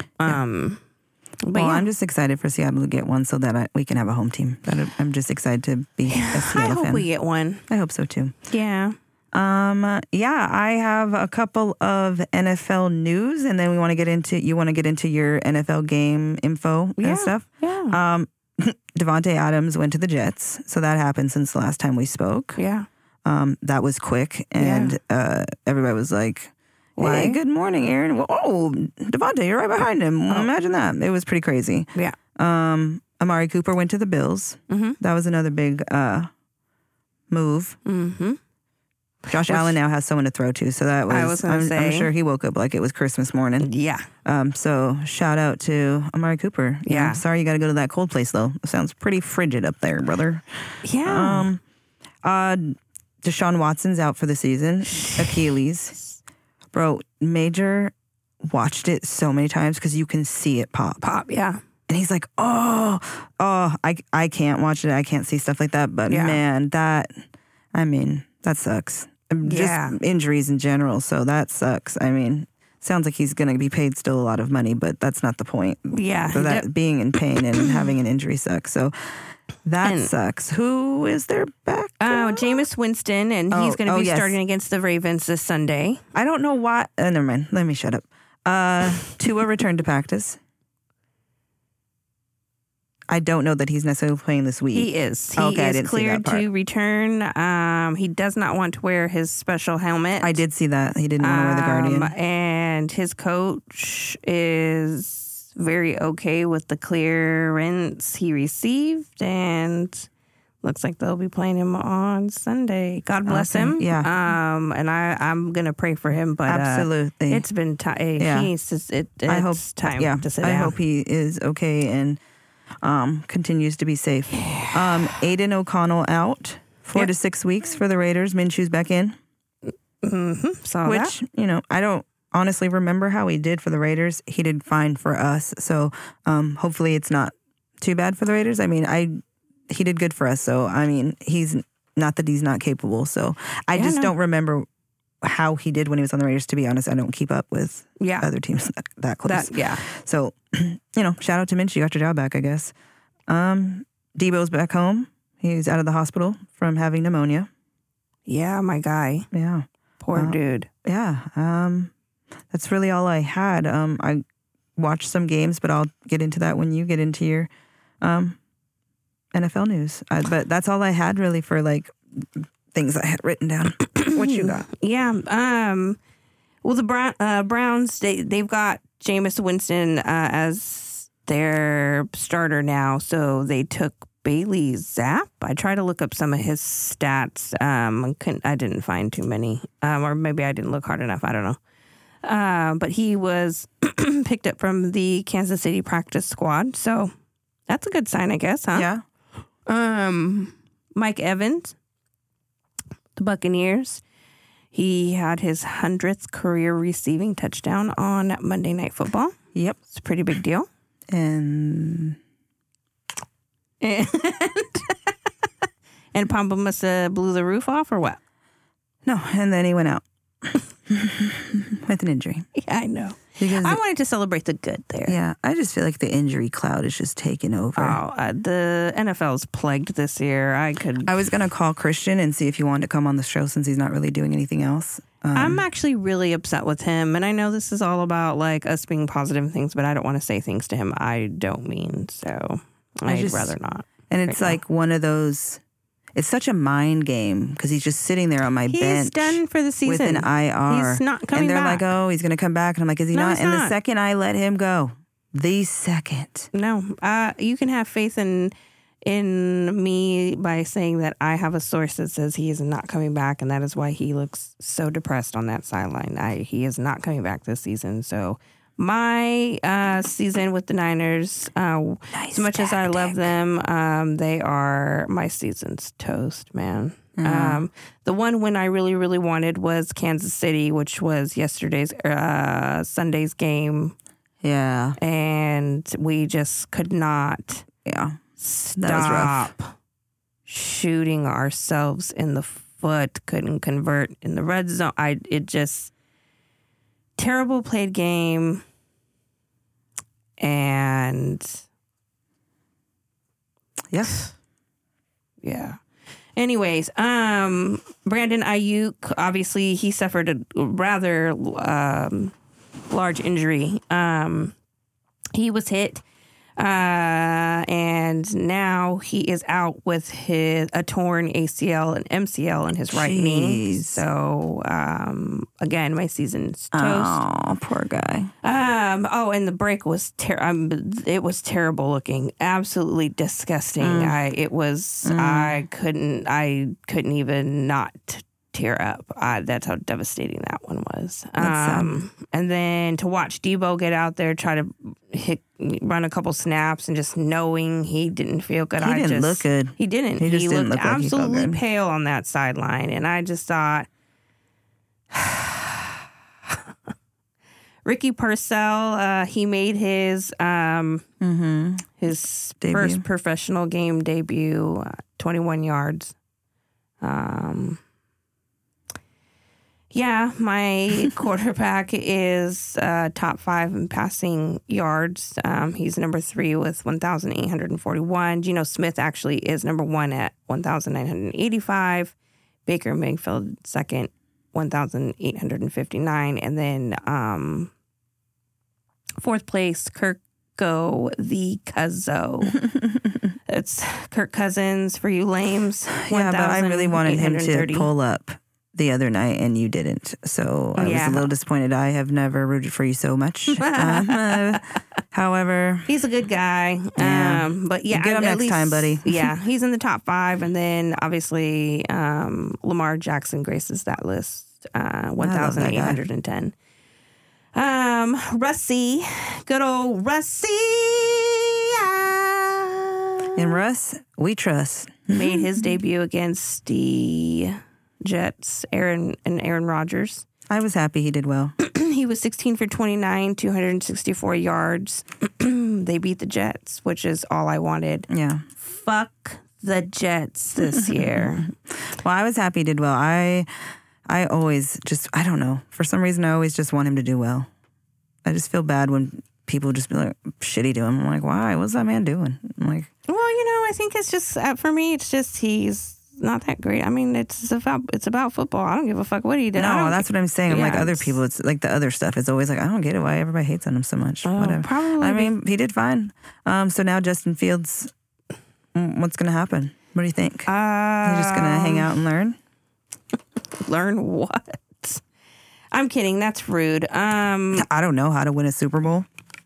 But I'm just excited for Seattle to get one so that we can have a home team. I'm just excited to be a Seattle fan. I hope we get one. I hope so too. Yeah. I have a couple of NFL news, and then you want to get into your NFL game info and stuff. Yeah. Devontae Adams went to the Jets, so that happened since the last time we spoke. Yeah. That was quick, and everybody was like, "Hey, good morning, Aaron." Oh, Devontae, you're right behind him. Imagine that. It was pretty crazy. Yeah. Amari Cooper went to the Bills. That was another big move. Josh Allen now has someone to throw to, so that was. I'm sure he woke up like it was Christmas morning. Yeah. So shout out to Amari Cooper. Yeah. Sorry you got to go to that cold place though. It sounds pretty frigid up there, brother. Yeah. Deshaun Watson's out for the season. Achilles. Bro, Major watched it so many times because you can see it pop. Yeah. And he's like, I can't watch it. I can't see stuff like that. But man, that sucks. Just injuries in general. So that sucks. I mean, sounds like he's going to be paid still a lot of money, but that's not the point. Yeah. So that being in pain and having an injury sucks. So That sucks. Who is their back? Jameis Winston, and he's going to be starting against the Ravens this Sunday. I don't know why. Never mind. Let me shut up. Tua returned to practice. I don't know that he's necessarily playing this week. He is. He is cleared to return. He does not want to wear his special helmet. I did see that. He didn't want to wear the Guardian. And his coach is very okay with the clearance he received, and looks like they'll be playing him on Sunday. God bless him. Yeah. And I'm gonna pray for him. But absolutely, it's been time. Yeah. It's time to sit down. I hope he is okay and continues to be safe. Aiden O'Connell out 4 to 6 weeks for the Raiders. Minshew's back in. Saw that. Which I don't honestly remember how he did for the Raiders. He did fine for us. So hopefully it's not too bad for the Raiders. I mean, he did good for us. So, I mean, he's not that he's not capable. So I just don't remember how he did when he was on the Raiders. To be honest, I don't keep up with other teams that close. So, shout out to Minshew. You got your job back, I guess. Debo's back home. He's out of the hospital from having pneumonia. Yeah, my guy. Yeah. Poor dude. Yeah. That's really all I had. I watched some games, but I'll get into that when you get into your NFL news. But that's all I had really for things I had written down. What you got? Yeah. Well, the Browns, they've got Jameis Winston as their starter now, so they took Bailey Zapp. I tried to look up some of his stats. I didn't find too many, or maybe I didn't look hard enough. I don't know. But he was picked up from the Kansas City practice squad, so that's a good sign, I guess, huh? Yeah. Mike Evans, the Buccaneers, he had his 100th career receiving touchdown on Monday Night Football. Yep. It's a pretty big deal. And Pamba must have blew the roof off, or what? No, and then he went out. With an injury. Yeah, I know. Because I wanted to celebrate the good there. Yeah, I just feel like the injury cloud is just taking over. The NFL's plagued this year. I was going to call Christian and see if he wanted to come on the show since he's not really doing anything else. I'm actually really upset with him, and I know this is all about us being positive things, but I don't want to say things to him I don't mean, so I'd rather not. And it's one of those... It's such a mind game because he's just sitting there on my bench. He's done for the season. With an IR. He's not coming back. And they're like, oh, he's going to come back. And I'm like, is he not? And the second I let him go, the second. No. You can have faith in me by saying that I have a source that says he is not coming back. And that is why he looks so depressed on that sideline. He is not coming back this season. So my season with the Niners, as much as I love them, they are my season's toast, man. Mm-hmm. The one win I really, really wanted was Kansas City, which was Sunday's game. Yeah. And we just could not stop shooting ourselves in the foot, couldn't convert in the red zone. Terrible played game. And yeah. Anyways, Brandon Ayuk, obviously he suffered a rather large injury. He was hit, and now he is out with a torn ACL and MCL in his right knee. So again, my season's toast. Oh, poor guy. And the break was it was terrible looking, absolutely disgusting. I couldn't even not tear up. That's how devastating that one was. And then to watch Debo get out there, try to run a couple snaps, and just knowing he didn't feel good. He didn't look good. He didn't. He looked look absolutely pale on that sideline, and I just thought. Ricky Parcell, he made his first professional game debut, 21 yards. Yeah, my quarterback is top 5 in passing yards. He's number 3 with 1,841. Geno Smith actually is number 1 at 1,985. Baker Mayfield second, 1,859. And then fourth place, Kirko the Cuzzo. It's Kirk Cousins for you lames. Yeah, but I really wanted him to pull up the other night, and you didn't. So I was a little disappointed. I have never rooted for you so much. However, he's a good guy. Yeah. But yeah, get him next time, buddy. Yeah, he's in the top 5, and then obviously Lamar Jackson graces that list. 1,810. Russie, good old Russie. And Russ, we trust. Made his debut against the Jets, Aaron Rodgers. I was happy he did well. He was 16 for 29, 264 yards. They beat the Jets, which is all I wanted. Yeah. Fuck the Jets this year. Well, I was happy he did well. I always just, I don't know. For some reason, I always just want him to do well. I just feel bad when people just be like shitty to him. I'm like, why? What's that man doing? I'm like, well, I think it's just, for me, it's just he's not that great. I mean, it's about football. I don't give a fuck what he did. No, that's what I'm saying. I'm like other people. It's like the other stuff. It's always like I don't get it. Why everybody hates on him so much? Whatever. Probably. I mean, he did fine. So now Justin Fields, what's going to happen? What do you think? He's just going to hang out and learn? Learn what? I'm kidding. That's rude. I don't know how to win a Super Bowl.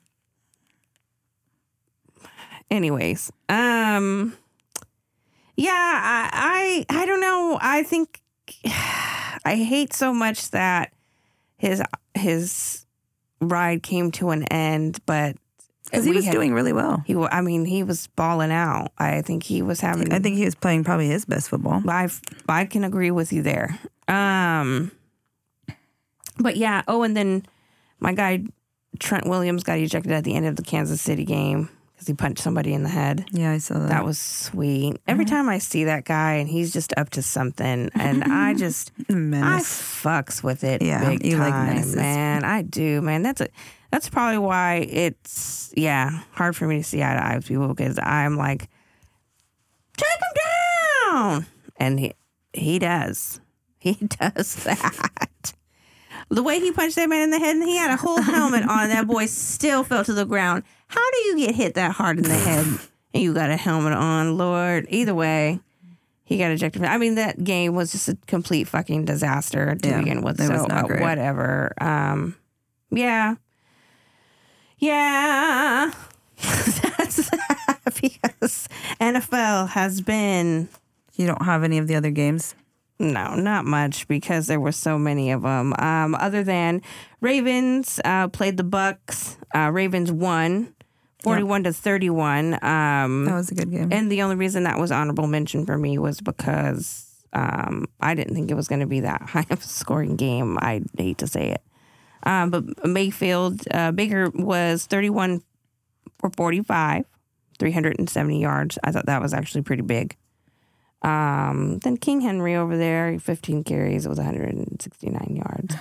Anyways, yeah, I don't know. I think I hate so much that his ride came to an end, but because he was doing really well. He was balling out. I think he was having. I think he was playing probably his best football. I can agree with you there. But yeah. Oh, and then my guy Trent Williams got ejected at the end of the Kansas City game. He punched somebody in the head. Yeah, I saw that. That was sweet. Every time I see that guy and he's just up to something, and I fucks with it. Yeah, big you time, like menaces, man. I do, man. That's probably why it's hard for me to see eye to eye with people, because I'm like, take him down, and he does that. The way he punched that man in the head, and he had a whole helmet on, that boy still fell to the ground. How do you get hit that hard in the head and you got a helmet on, Lord? Either way, he got ejected. I mean, that game was just a complete fucking disaster to begin with. It so was not great. Whatever. Yeah. That's because NFL has been. You don't have any of the other games? No, not much, because there were so many of them. Other than Ravens played the Bucks. Ravens won 41-31. That was a good game. And the only reason that was honorable mention for me was because I didn't think it was going to be that high of a scoring game. I hate to say it. But Baker was 31 for 45, 370 yards. I thought that was actually pretty big. Then King Henry over there, 15 carries, it was 169 yards.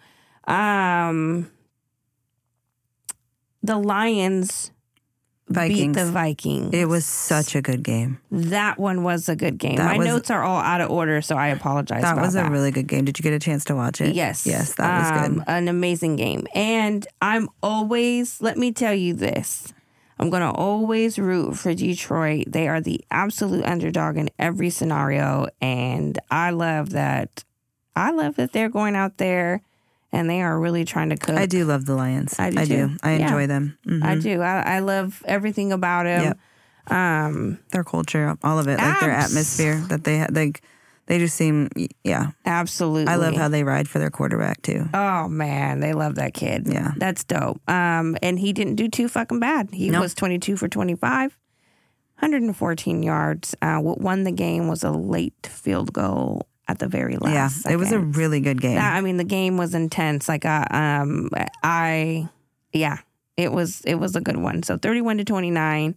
The Lions beat the Vikings. It was such a good game. That one was a good game. My notes are all out of order, so I apologize about that. That was a really good game. Did you get a chance to watch it? Yes. Yes, that was good. An amazing game. And let me tell you this. I'm going to always root for Detroit. They are the absolute underdog in every scenario. And I love that they're going out there and they are really trying to cook. I do love the Lions. I do. I enjoy them. Mm-hmm. I do. I love everything about them. Yep. Their culture, all of it, like their atmosphere that they have. They just seem, Absolutely. I love how they ride for their quarterback, too. Oh, man. They love that kid. Yeah. That's dope. And he didn't do too fucking bad. He was 22 for 25, 114 yards. What won the game was a late field goal at the very last second. It was a really good game. The game was intense. Like, it was a good one. So 31-29.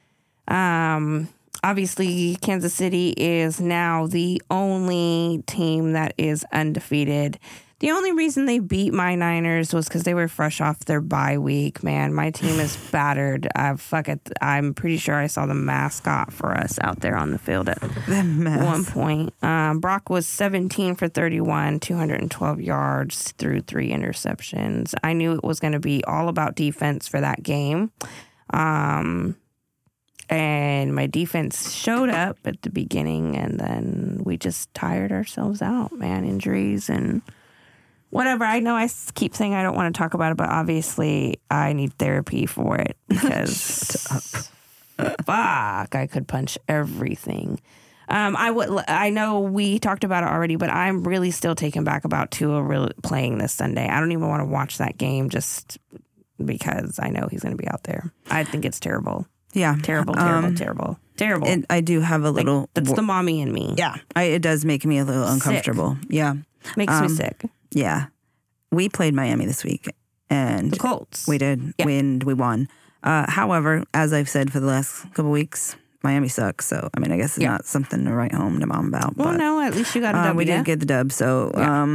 Obviously, Kansas City is now the only team that is undefeated. The only reason they beat my Niners was because they were fresh off their bye week, man. My team is battered. I'm pretty sure I saw the mascot for us out there on the field at one point. Brock was 17 for 31, 212 yards through 3 interceptions. I knew it was going to be all about defense for that game. And my defense showed up at the beginning, and then we just tired ourselves out, man. Injuries and whatever. I know I keep saying I don't want to talk about it, but obviously I need therapy for it because fuck, I could punch everything. I know we talked about it already, but I'm really still taken back about Tua really playing this Sunday. I don't even want to watch that game just because I know he's going to be out there. I think it's terrible. Yeah. Terrible. And I do have a little... That's the mommy in me. Yeah. It does make me a little uncomfortable. Sick. Yeah. Makes me sick. Yeah. We played Miami this week. And the Colts. We did. Yeah. We won. However, as I've said for the last couple of weeks, Miami sucks. So, I mean, I guess it's not something to write home to mom about. Well, no, at least you got a W. We did get the dub. So,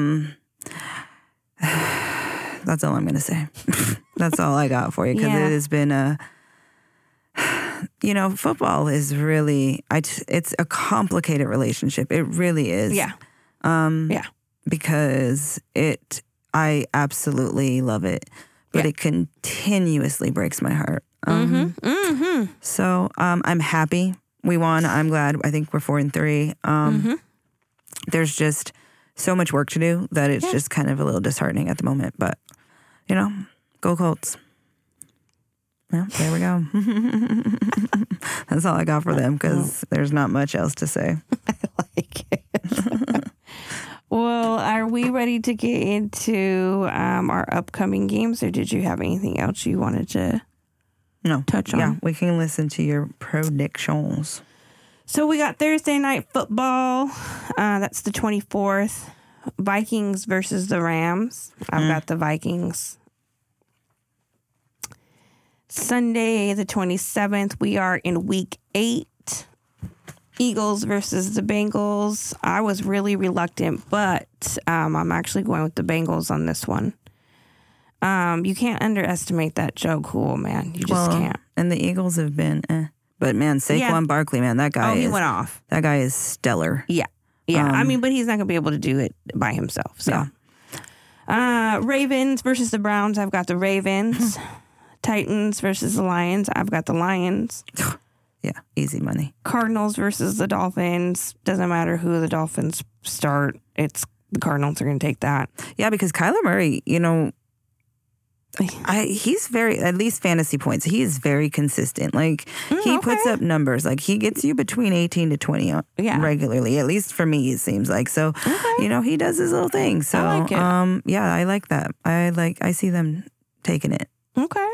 that's all I'm going to say. That's all I got for you. Because it has been football is really, it's a complicated relationship. It really is. Yeah. Because I absolutely love it, but it continuously breaks my heart. So I'm happy we won. I'm glad. I think we're 4-3. There's just so much work to do that it's just kind of a little disheartening at the moment. But, go Colts. Well, there we go. That's all I got for them because there's not much else to say. I like it. Well, are we ready to get into our upcoming games, or did you have anything else you wanted to touch on? Yeah, we can listen to your predictions. So we got Thursday night football. That's the 24th. Vikings versus the Rams. I've got the Vikings. Sunday, the 27th, we are in week 8. Eagles versus the Bengals. I was really reluctant, but I'm actually going with the Bengals on this one. You can't underestimate that Joe Cool, man. You just can't. And the Eagles have been, but man, Saquon Barkley, man, that guy he went off. That guy is stellar. Yeah. But he's not going to be able to do it by himself. So, Ravens versus the Browns. I've got the Ravens. Titans versus the Lions. I've got the Lions. Yeah, easy money. Cardinals versus the Dolphins. Doesn't matter who the Dolphins start. It's the Cardinals are going to take that. Yeah, because Kyler Murray, he's very, at least fantasy points, he is very consistent. Like, he puts up numbers. Like, he gets you between 18 to 20 regularly. At least for me, it seems like. So, he does his little thing. So, I like it. I like that. I see them taking it. Okay.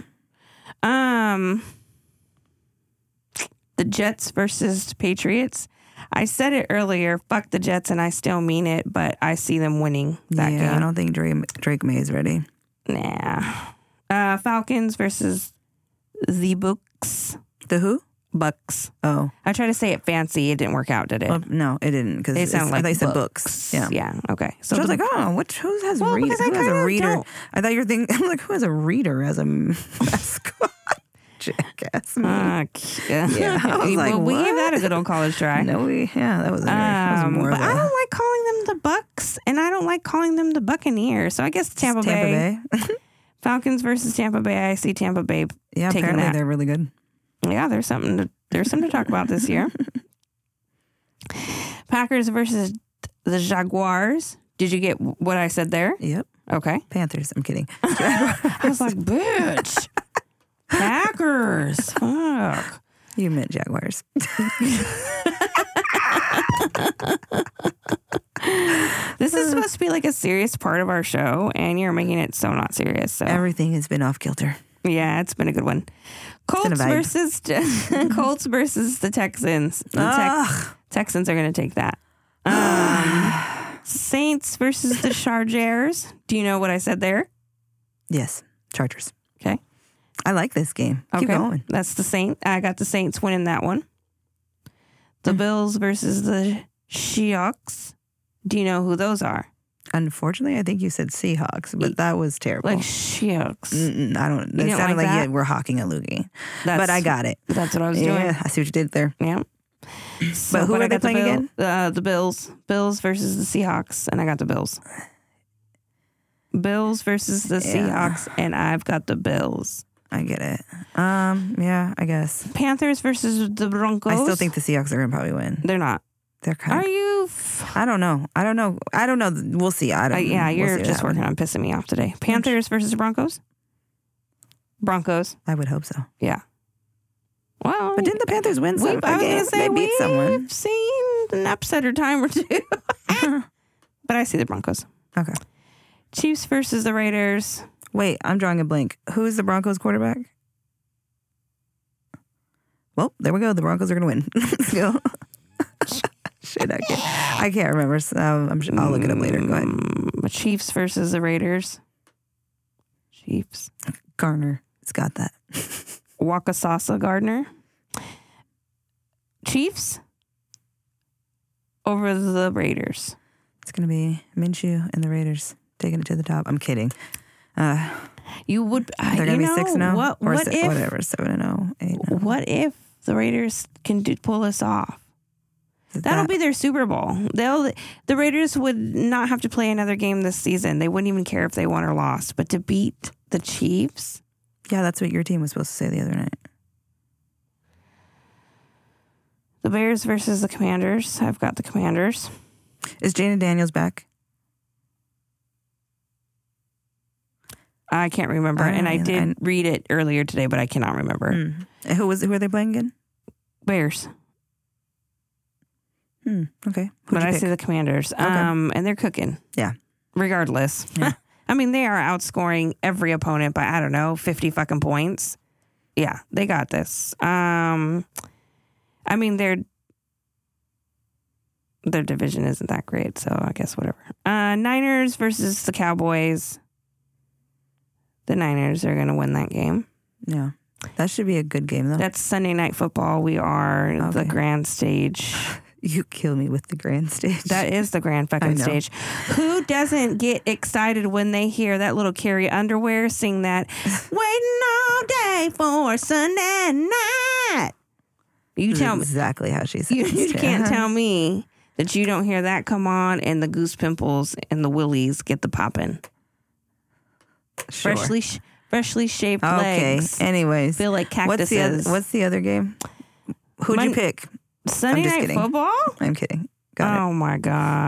The Jets versus Patriots. I said it earlier, fuck the Jets, and I still mean it, but I see them winning that game. I don't think Drake May is ready. Nah. Falcons versus the Bucks. The who? Bucks. Oh. I tried to say it fancy. It didn't work out, did it? No, it didn't. Because they sound like they said books. Yeah. Yeah. Okay. So I was like, who has a reader? I thought you were thinking, I'm like, who has a reader as a mascot? Jackass. Yeah. I was like, we gave that a good old college try. No, that was more. But I don't like calling them the Bucks, and I don't like calling them the Buccaneers. So I guess Tampa Bay. Falcons versus Tampa Bay. I see Tampa Bay. Yeah, taking apparently that. They're really good. Yeah, there's something to talk about this year. Packers versus the Jaguars. Did you get what I said there? Yep. Okay. Panthers. I'm kidding. I was like, bitch. Packers. Fuck. You meant Jaguars. This is supposed to be like a serious part of our show, and you're making it so not serious. So everything has been off kilter. Yeah, it's been a good one. Colts versus the Texans. Texans are going to take that. Saints versus the Chargers. Do you know what I said there? Yes, Chargers. Okay. I like this game. Okay. Keep going. That's the Saints. I got the Saints winning that one. The Bills versus the Seahawks. Do you know who those are? Unfortunately, I think you said Seahawks, but that was terrible. Like Seahawks. I don't. That sounded like yeah, we're hawking a loogie. But I got it. That's what I was doing. Yeah, I see what you did there. Yeah. So, but who are they playing again? The Bills. Bills versus the Seahawks, and I got the Bills. Bills versus the Seahawks, and I've got the Bills. I get it. Yeah, I guess. Panthers versus the Broncos. I still think the Seahawks are going to probably win. They're not. They're kind of. Are you? I don't know. We'll see. You're just working on pissing me off today. Panthers versus Broncos. Broncos. I would hope so. Yeah. Well, but didn't the Panthers win some games? They beat someone. We've seen an upset or time or two. But I see the Broncos. Okay. Chiefs versus the Raiders. Wait, I'm drawing a blank. Who's the Broncos quarterback? Well, there we go. The Broncos are going to win. Let's go. Shit, I can't remember. So I'll look it up later. Go ahead. Chiefs versus the Raiders. Chiefs. Garner. It's got that. Wakasasa Gardner. Chiefs over the Raiders. It's going to be Minshew and the Raiders taking it to the top. I'm kidding. You would. They're going to be 6-0. What if, whatever, 7-0, 8-0. What if the Raiders can pull this off? That'll be their Super Bowl. The Raiders would not have to play another game this season. They wouldn't even care if they won or lost. But to beat the Chiefs. Yeah, that's what your team was supposed to say the other night. The Bears versus the Commanders. I've got the Commanders. Is Jaden Daniels back? I can't remember. I did read it earlier today, but I cannot remember. Who are they playing again? Bears. Okay. But I say the Commanders. Okay. And they're cooking. Yeah. Regardless. Yeah. I mean, they are outscoring every opponent by, I don't know, 50 fucking points. Yeah, they got this. I mean, their division isn't that great, so I guess whatever. Niners versus the Cowboys. The Niners are going to win that game. Yeah. That should be a good game, though. That's Sunday Night Football. We are the grand stage. You kill me with the grand stage. That is the grand fucking stage. Who doesn't get excited when they hear that little Carrie Underwear sing that waiting all day for Sunday night? You tell me exactly how she says you can't tell me that you don't hear that come on and the goose pimples and the willies get the popping. Sure. Freshly shaved legs. Okay. Anyways, feel like cactuses. What's the other game? Who'd you pick? Sunday Night Football? I'm kidding. Got it. Oh my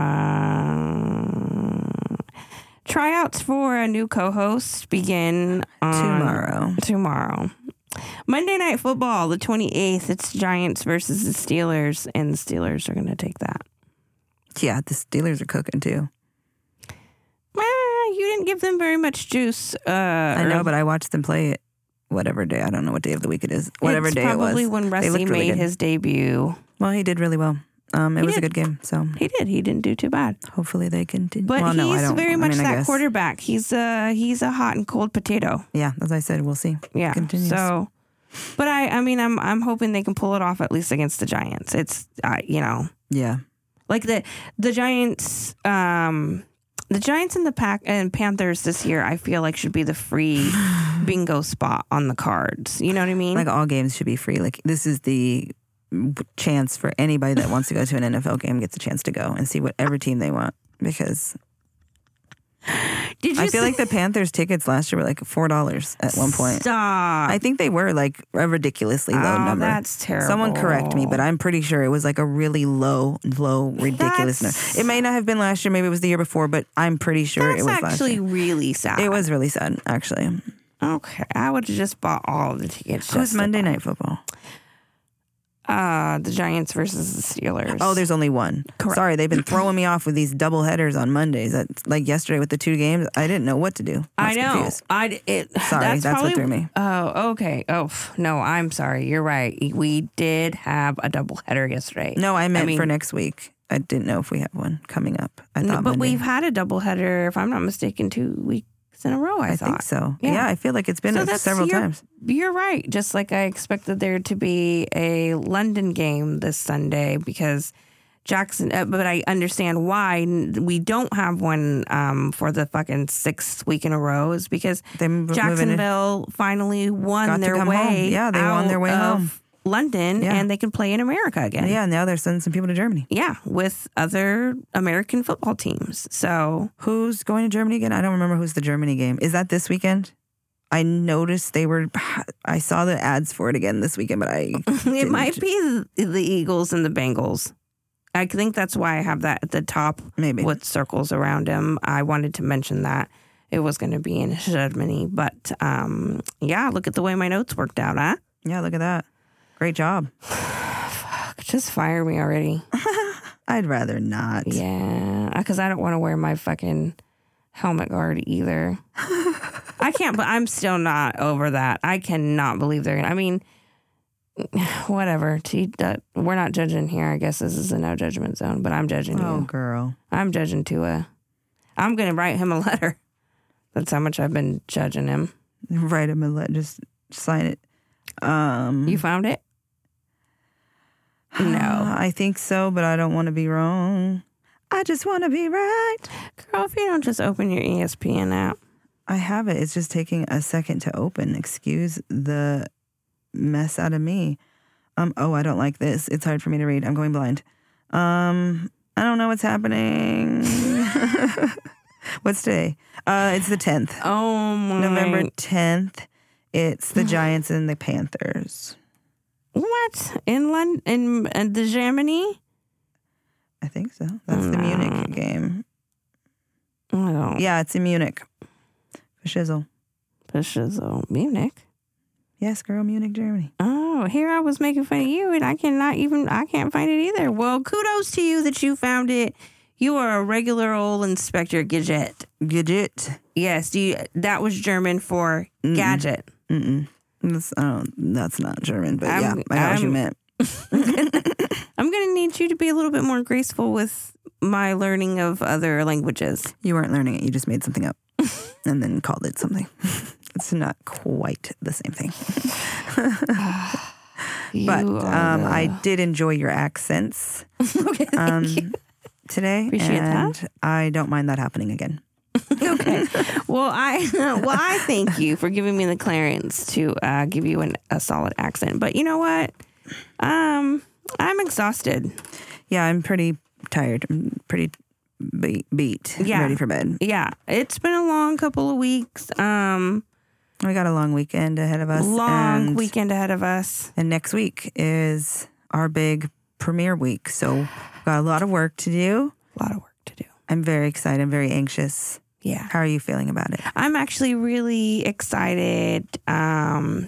God. Tryouts for a new co-host begin on tomorrow. Monday Night Football, the 28th. It's Giants versus the Steelers, and the Steelers are going to take that. Yeah, the Steelers are cooking too. You didn't give them very much juice. I know, but I watched them play it whatever day. I don't know what day of the week it is. Whatever day it was. Probably when Rusty made his debut. Well, he did really well. It was a good game. So he did. He didn't do too bad. Hopefully they continue. But he's very much that quarterback. He's a hot and cold potato. Yeah, as I said, we'll see. Yeah. Continues. So, but I'm hoping they can pull it off at least against the Giants. It's Yeah. Like the Giants. The Giants and the Panthers this year, I feel like should be the free bingo spot on the cards. You know what I mean? Like all games should be free. Like this is the chance for anybody that wants to go to an NFL game gets a chance to go and see whatever team they want. Because I feel like the Panthers tickets last year were like $4 at one point. Stop. I think they were like a ridiculously low number. That's terrible. Someone correct me, but I'm pretty sure it was like a really low, ridiculous number. It may not have been last year. Maybe it was the year before, but I'm pretty sure it was last year. That's actually really sad. It was really sad, actually. Okay. I would have just bought all of the tickets. Who's Monday Night Football? The Giants versus the Steelers. Oh, there's only one. Correct. Sorry, they've been throwing me off with these double headers on Mondays. That's like yesterday with the two games. I didn't know what to do. I know. Confused. Sorry, that's what threw me. Oh, okay. Oh, no, I'm sorry. You're right. We did have a double header yesterday. No, I meant for next week. I didn't know if we have one coming up. I thought but Monday. we've had a double header, if I'm not mistaken, 2 weeks in a row, I thought. I think so. Yeah, I feel like it's been several times. You're right. Just like I expected there to be a London game this Sunday because but I understand why we don't have one for the fucking 6th week in a row is because Jacksonville finally won their way home. Yeah, they won their way home. London, and they can play in America again. Yeah, now they're sending some people to Germany. Yeah, with other American football teams. So who's going to Germany again? I don't remember who's the Germany game. Is that this weekend? I noticed I saw the ads for it again this weekend, but it might be the Eagles and the Bengals. I think that's why I have that at the top maybe with circles around him. I wanted to mention that it was going to be in Germany, but look at the way my notes worked out, huh? Yeah, look at that. Great job. Fuck, just fire me already. I'd rather not. Yeah, because I don't want to wear my fucking helmet guard either. I can't, but I'm still not over that. I cannot believe they're going to, I mean, whatever. We're not judging here. I guess this is a no judgment zone, but I'm judging you. Oh, girl. I'm judging Tua. I'm going to write him a letter. That's how much I've been judging him. Write him a letter. Just sign it. You found it? No. I think so, but I don't want to be wrong. I just want to be right. Girl, if you don't just open your ESPN app. I have it. It's just taking a second to open. Excuse the mess out of me. I don't like this. It's hard for me to read. I'm going blind. I don't know what's happening. What's today? It's the 10th. Oh, my. November 10th. It's the Giants and the Panthers. What? In London? In the Germany? I think so. That's the Munich game. I don't. Yeah, it's in Munich. For shizzle. Munich? Yes, girl, Munich, Germany. Oh, here I was making fun of you, and I can't find it either. Well, kudos to you that you found it. You are a regular old Inspector Gadget. Gadget? Yes. That was German for gadget. Mm-mm. That's not German, but I know what you meant. I'm going to need you to be a little bit more graceful with my learning of other languages. You weren't learning it. You just made something up and then called it something. It's not quite the same thing. But I did enjoy your accents. Okay, thank you. Today. Appreciate that. I don't mind that happening again. Okay. Well, I thank you for giving me the clearance to give you a solid accent. But you know what? I'm exhausted. Yeah, I'm pretty tired. I'm pretty beat. Yeah. Ready for bed. Yeah. It's been a long couple of weeks. We got a long weekend ahead of us. And next week is our big premiere week. So we've got a lot of work to do. I'm very excited. I'm very anxious. Yeah. How are you feeling about it? I'm actually really excited. I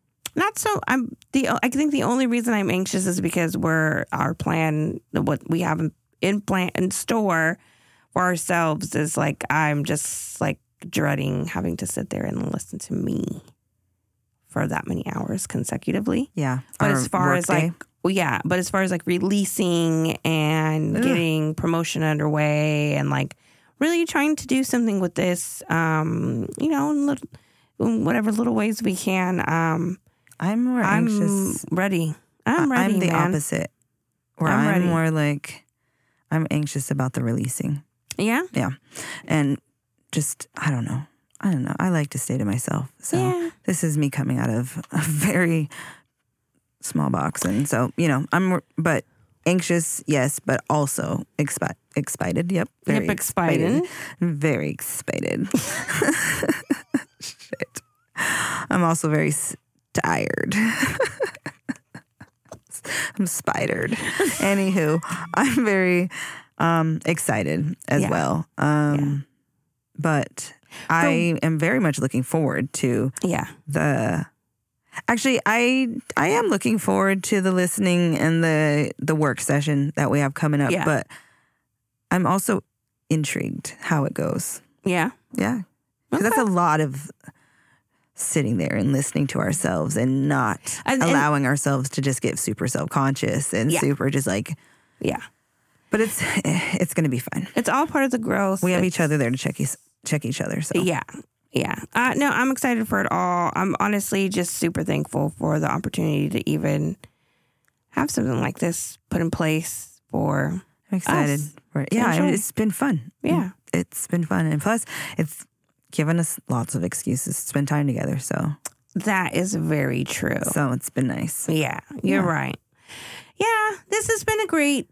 think the only reason I'm anxious is because what we have in store for ourselves is like, I'm just like dreading having to sit there and listen to me for that many hours consecutively. Yeah. But as far as releasing and getting promotion underway and like really trying to do something with this, in whatever little ways we can. I'm more anxious. I'm ready. I'm the opposite. Where I'm ready. More like, I'm anxious about the releasing. Yeah? Yeah. And just, I don't know. I like to stay to myself. So This is me coming out of a very small box. And so, but anxious, yes, but also excited. Yep. Very excited. Very excited. Shit. I'm also very tired. I'm spidered. Anywho, I'm very excited as well. But I am very much looking forward to Actually, I am looking forward to the listening and the work session that we have coming up. Yeah. But I'm also intrigued how it goes. Yeah. Yeah. Because that's a lot of sitting there and listening to ourselves and not allowing ourselves to just get super self-conscious and super just like... Yeah. But it's going to be fine. It's all part of the growth. We have each other there to check each other. So. Yeah. Yeah. No, I'm excited for it all. I'm honestly just super thankful for the opportunity to even have something like this put in place for I'm excited for it. Yeah, it's been fun. Yeah. It's been fun. And plus, it's given us lots of excuses to spend time together. So that is very true. So it's been nice. Yeah, you're right. Yeah, this has been a great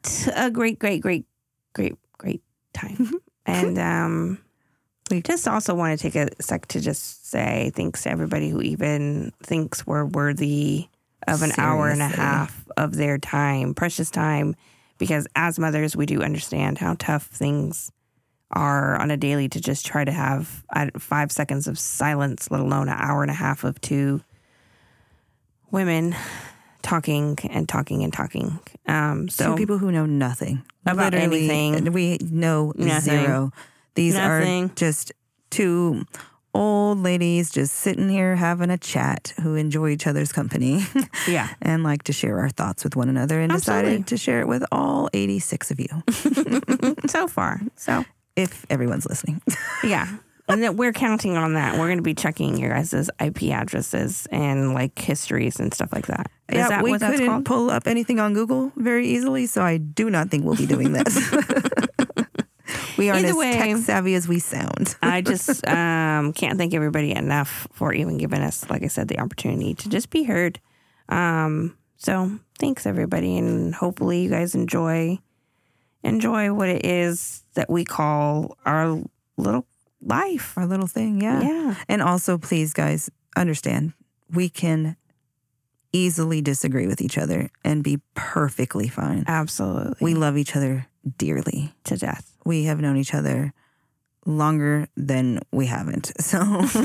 time. And we just also want to take a sec to just say thanks to everybody who even thinks we're worthy of an hour and a half of their time, precious time, because as mothers, we do understand how tough things are on a daily to just try to have 5 seconds of silence, let alone an hour and a half of two women talking and talking and talking. So two people who know nothing about anything. We know zero. These are just two old ladies just sitting here having a chat who enjoy each other's company. Yeah. And like to share our thoughts with one another and decided to share it with all 86 of you. So far. So if everyone's listening. Yeah. And that we're counting on that. We're going to be checking your guys' IP addresses and like histories and stuff like that. Is that what that's called? We couldn't pull up anything on Google very easily, so I do not think we'll be doing that. We aren't as tech savvy as we sound. I just can't thank everybody enough for even giving us, like I said, the opportunity to just be heard. So thanks everybody, and hopefully you guys enjoy what it is that we call our little life. Our little thing, yeah. Yeah. And also, please, guys, understand, we can easily disagree with each other and be perfectly fine. Absolutely. We love each other dearly. To death. We have known each other longer than we haven't. So much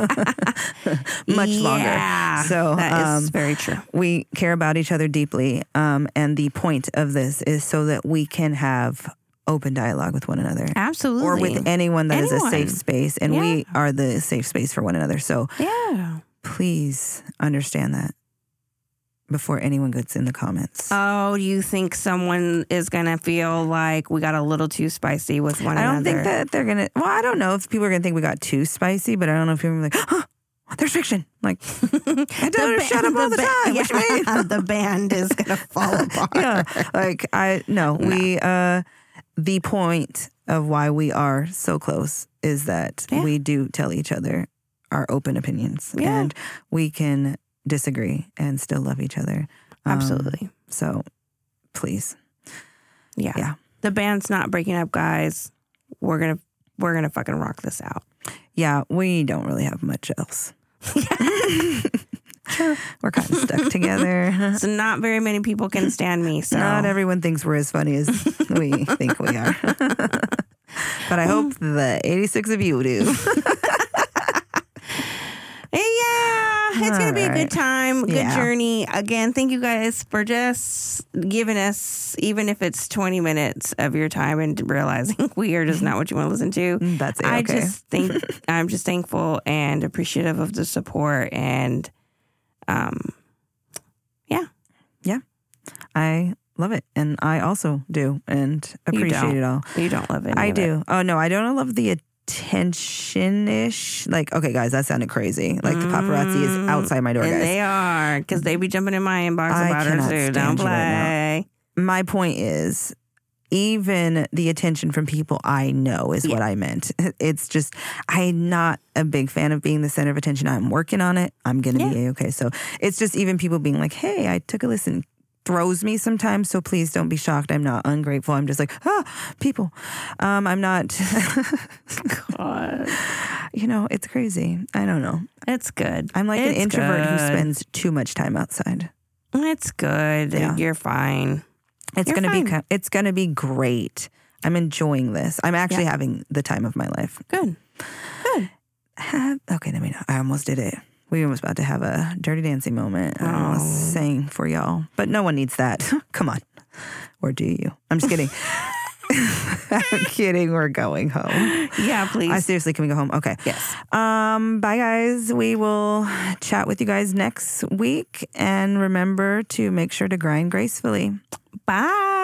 longer. So that is very true. We care about each other deeply. And the point of this is so that we can have open dialogue with one another. Absolutely. Or with anyone that is a safe space. And we are the safe space for one another. So please understand that before anyone gets in the comments. Oh, do you think someone is going to feel like we got a little too spicy with one another? I don't think that they're going to... Well, I don't know if people are going to think we got too spicy, but I don't know if people are like, oh, there's fiction. Like, I tell her to shut up all the time. What you mean? The band is going to fall apart. The point of why we are so close is that we do tell each other our open opinions. Yeah. And we can disagree and still love each other. Absolutely. So please. Yeah. The band's not breaking up, guys. We're gonna fucking rock this out. Yeah, we don't really have much else. Sure. We're kind of stuck together. So not very many people can stand me. So not everyone thinks we're as funny as we think we are. But I hope the 86 of you do. It's going to be a good time, good journey. Again, thank you guys for just giving us, even if it's 20 minutes of your time and realizing we are just not what you want to listen to. That's it. Okay. I'm just thankful and appreciative of the support. And yeah, I love it. And I also do and appreciate it all. You don't love it. I do. Oh, no, I don't love the attention-ish. Like, okay, guys, that sounded crazy. Like, the paparazzi is outside my door, and guys. They are, because they be jumping in my inbox about her, too. Don't play. Right, my point is, even the attention from people I know is what I meant. It's just, I'm not a big fan of being the center of attention. I'm working on it. I'm going to be okay. So it's just even people being like, hey, I took a listen, throws me sometimes. So please don't be shocked. I'm not ungrateful. I'm just like, people. I'm not. God. You know, it's crazy. I don't know. It's good. I'm like an introvert who spends too much time outside. It's good. Yeah. You're fine. It's gonna be great. I'm enjoying this. I'm actually having the time of my life. Good. Okay, let me know. I almost did it. We were almost about to have a dirty dancing moment. I was saying for y'all, but no one needs that. Come on, or do you? I'm just kidding. I'm kidding. We're going home. Yeah, please. Seriously, can we go home? Okay. Yes. Bye, guys. We will chat with you guys next week, and remember to make sure to grind gracefully. Bye.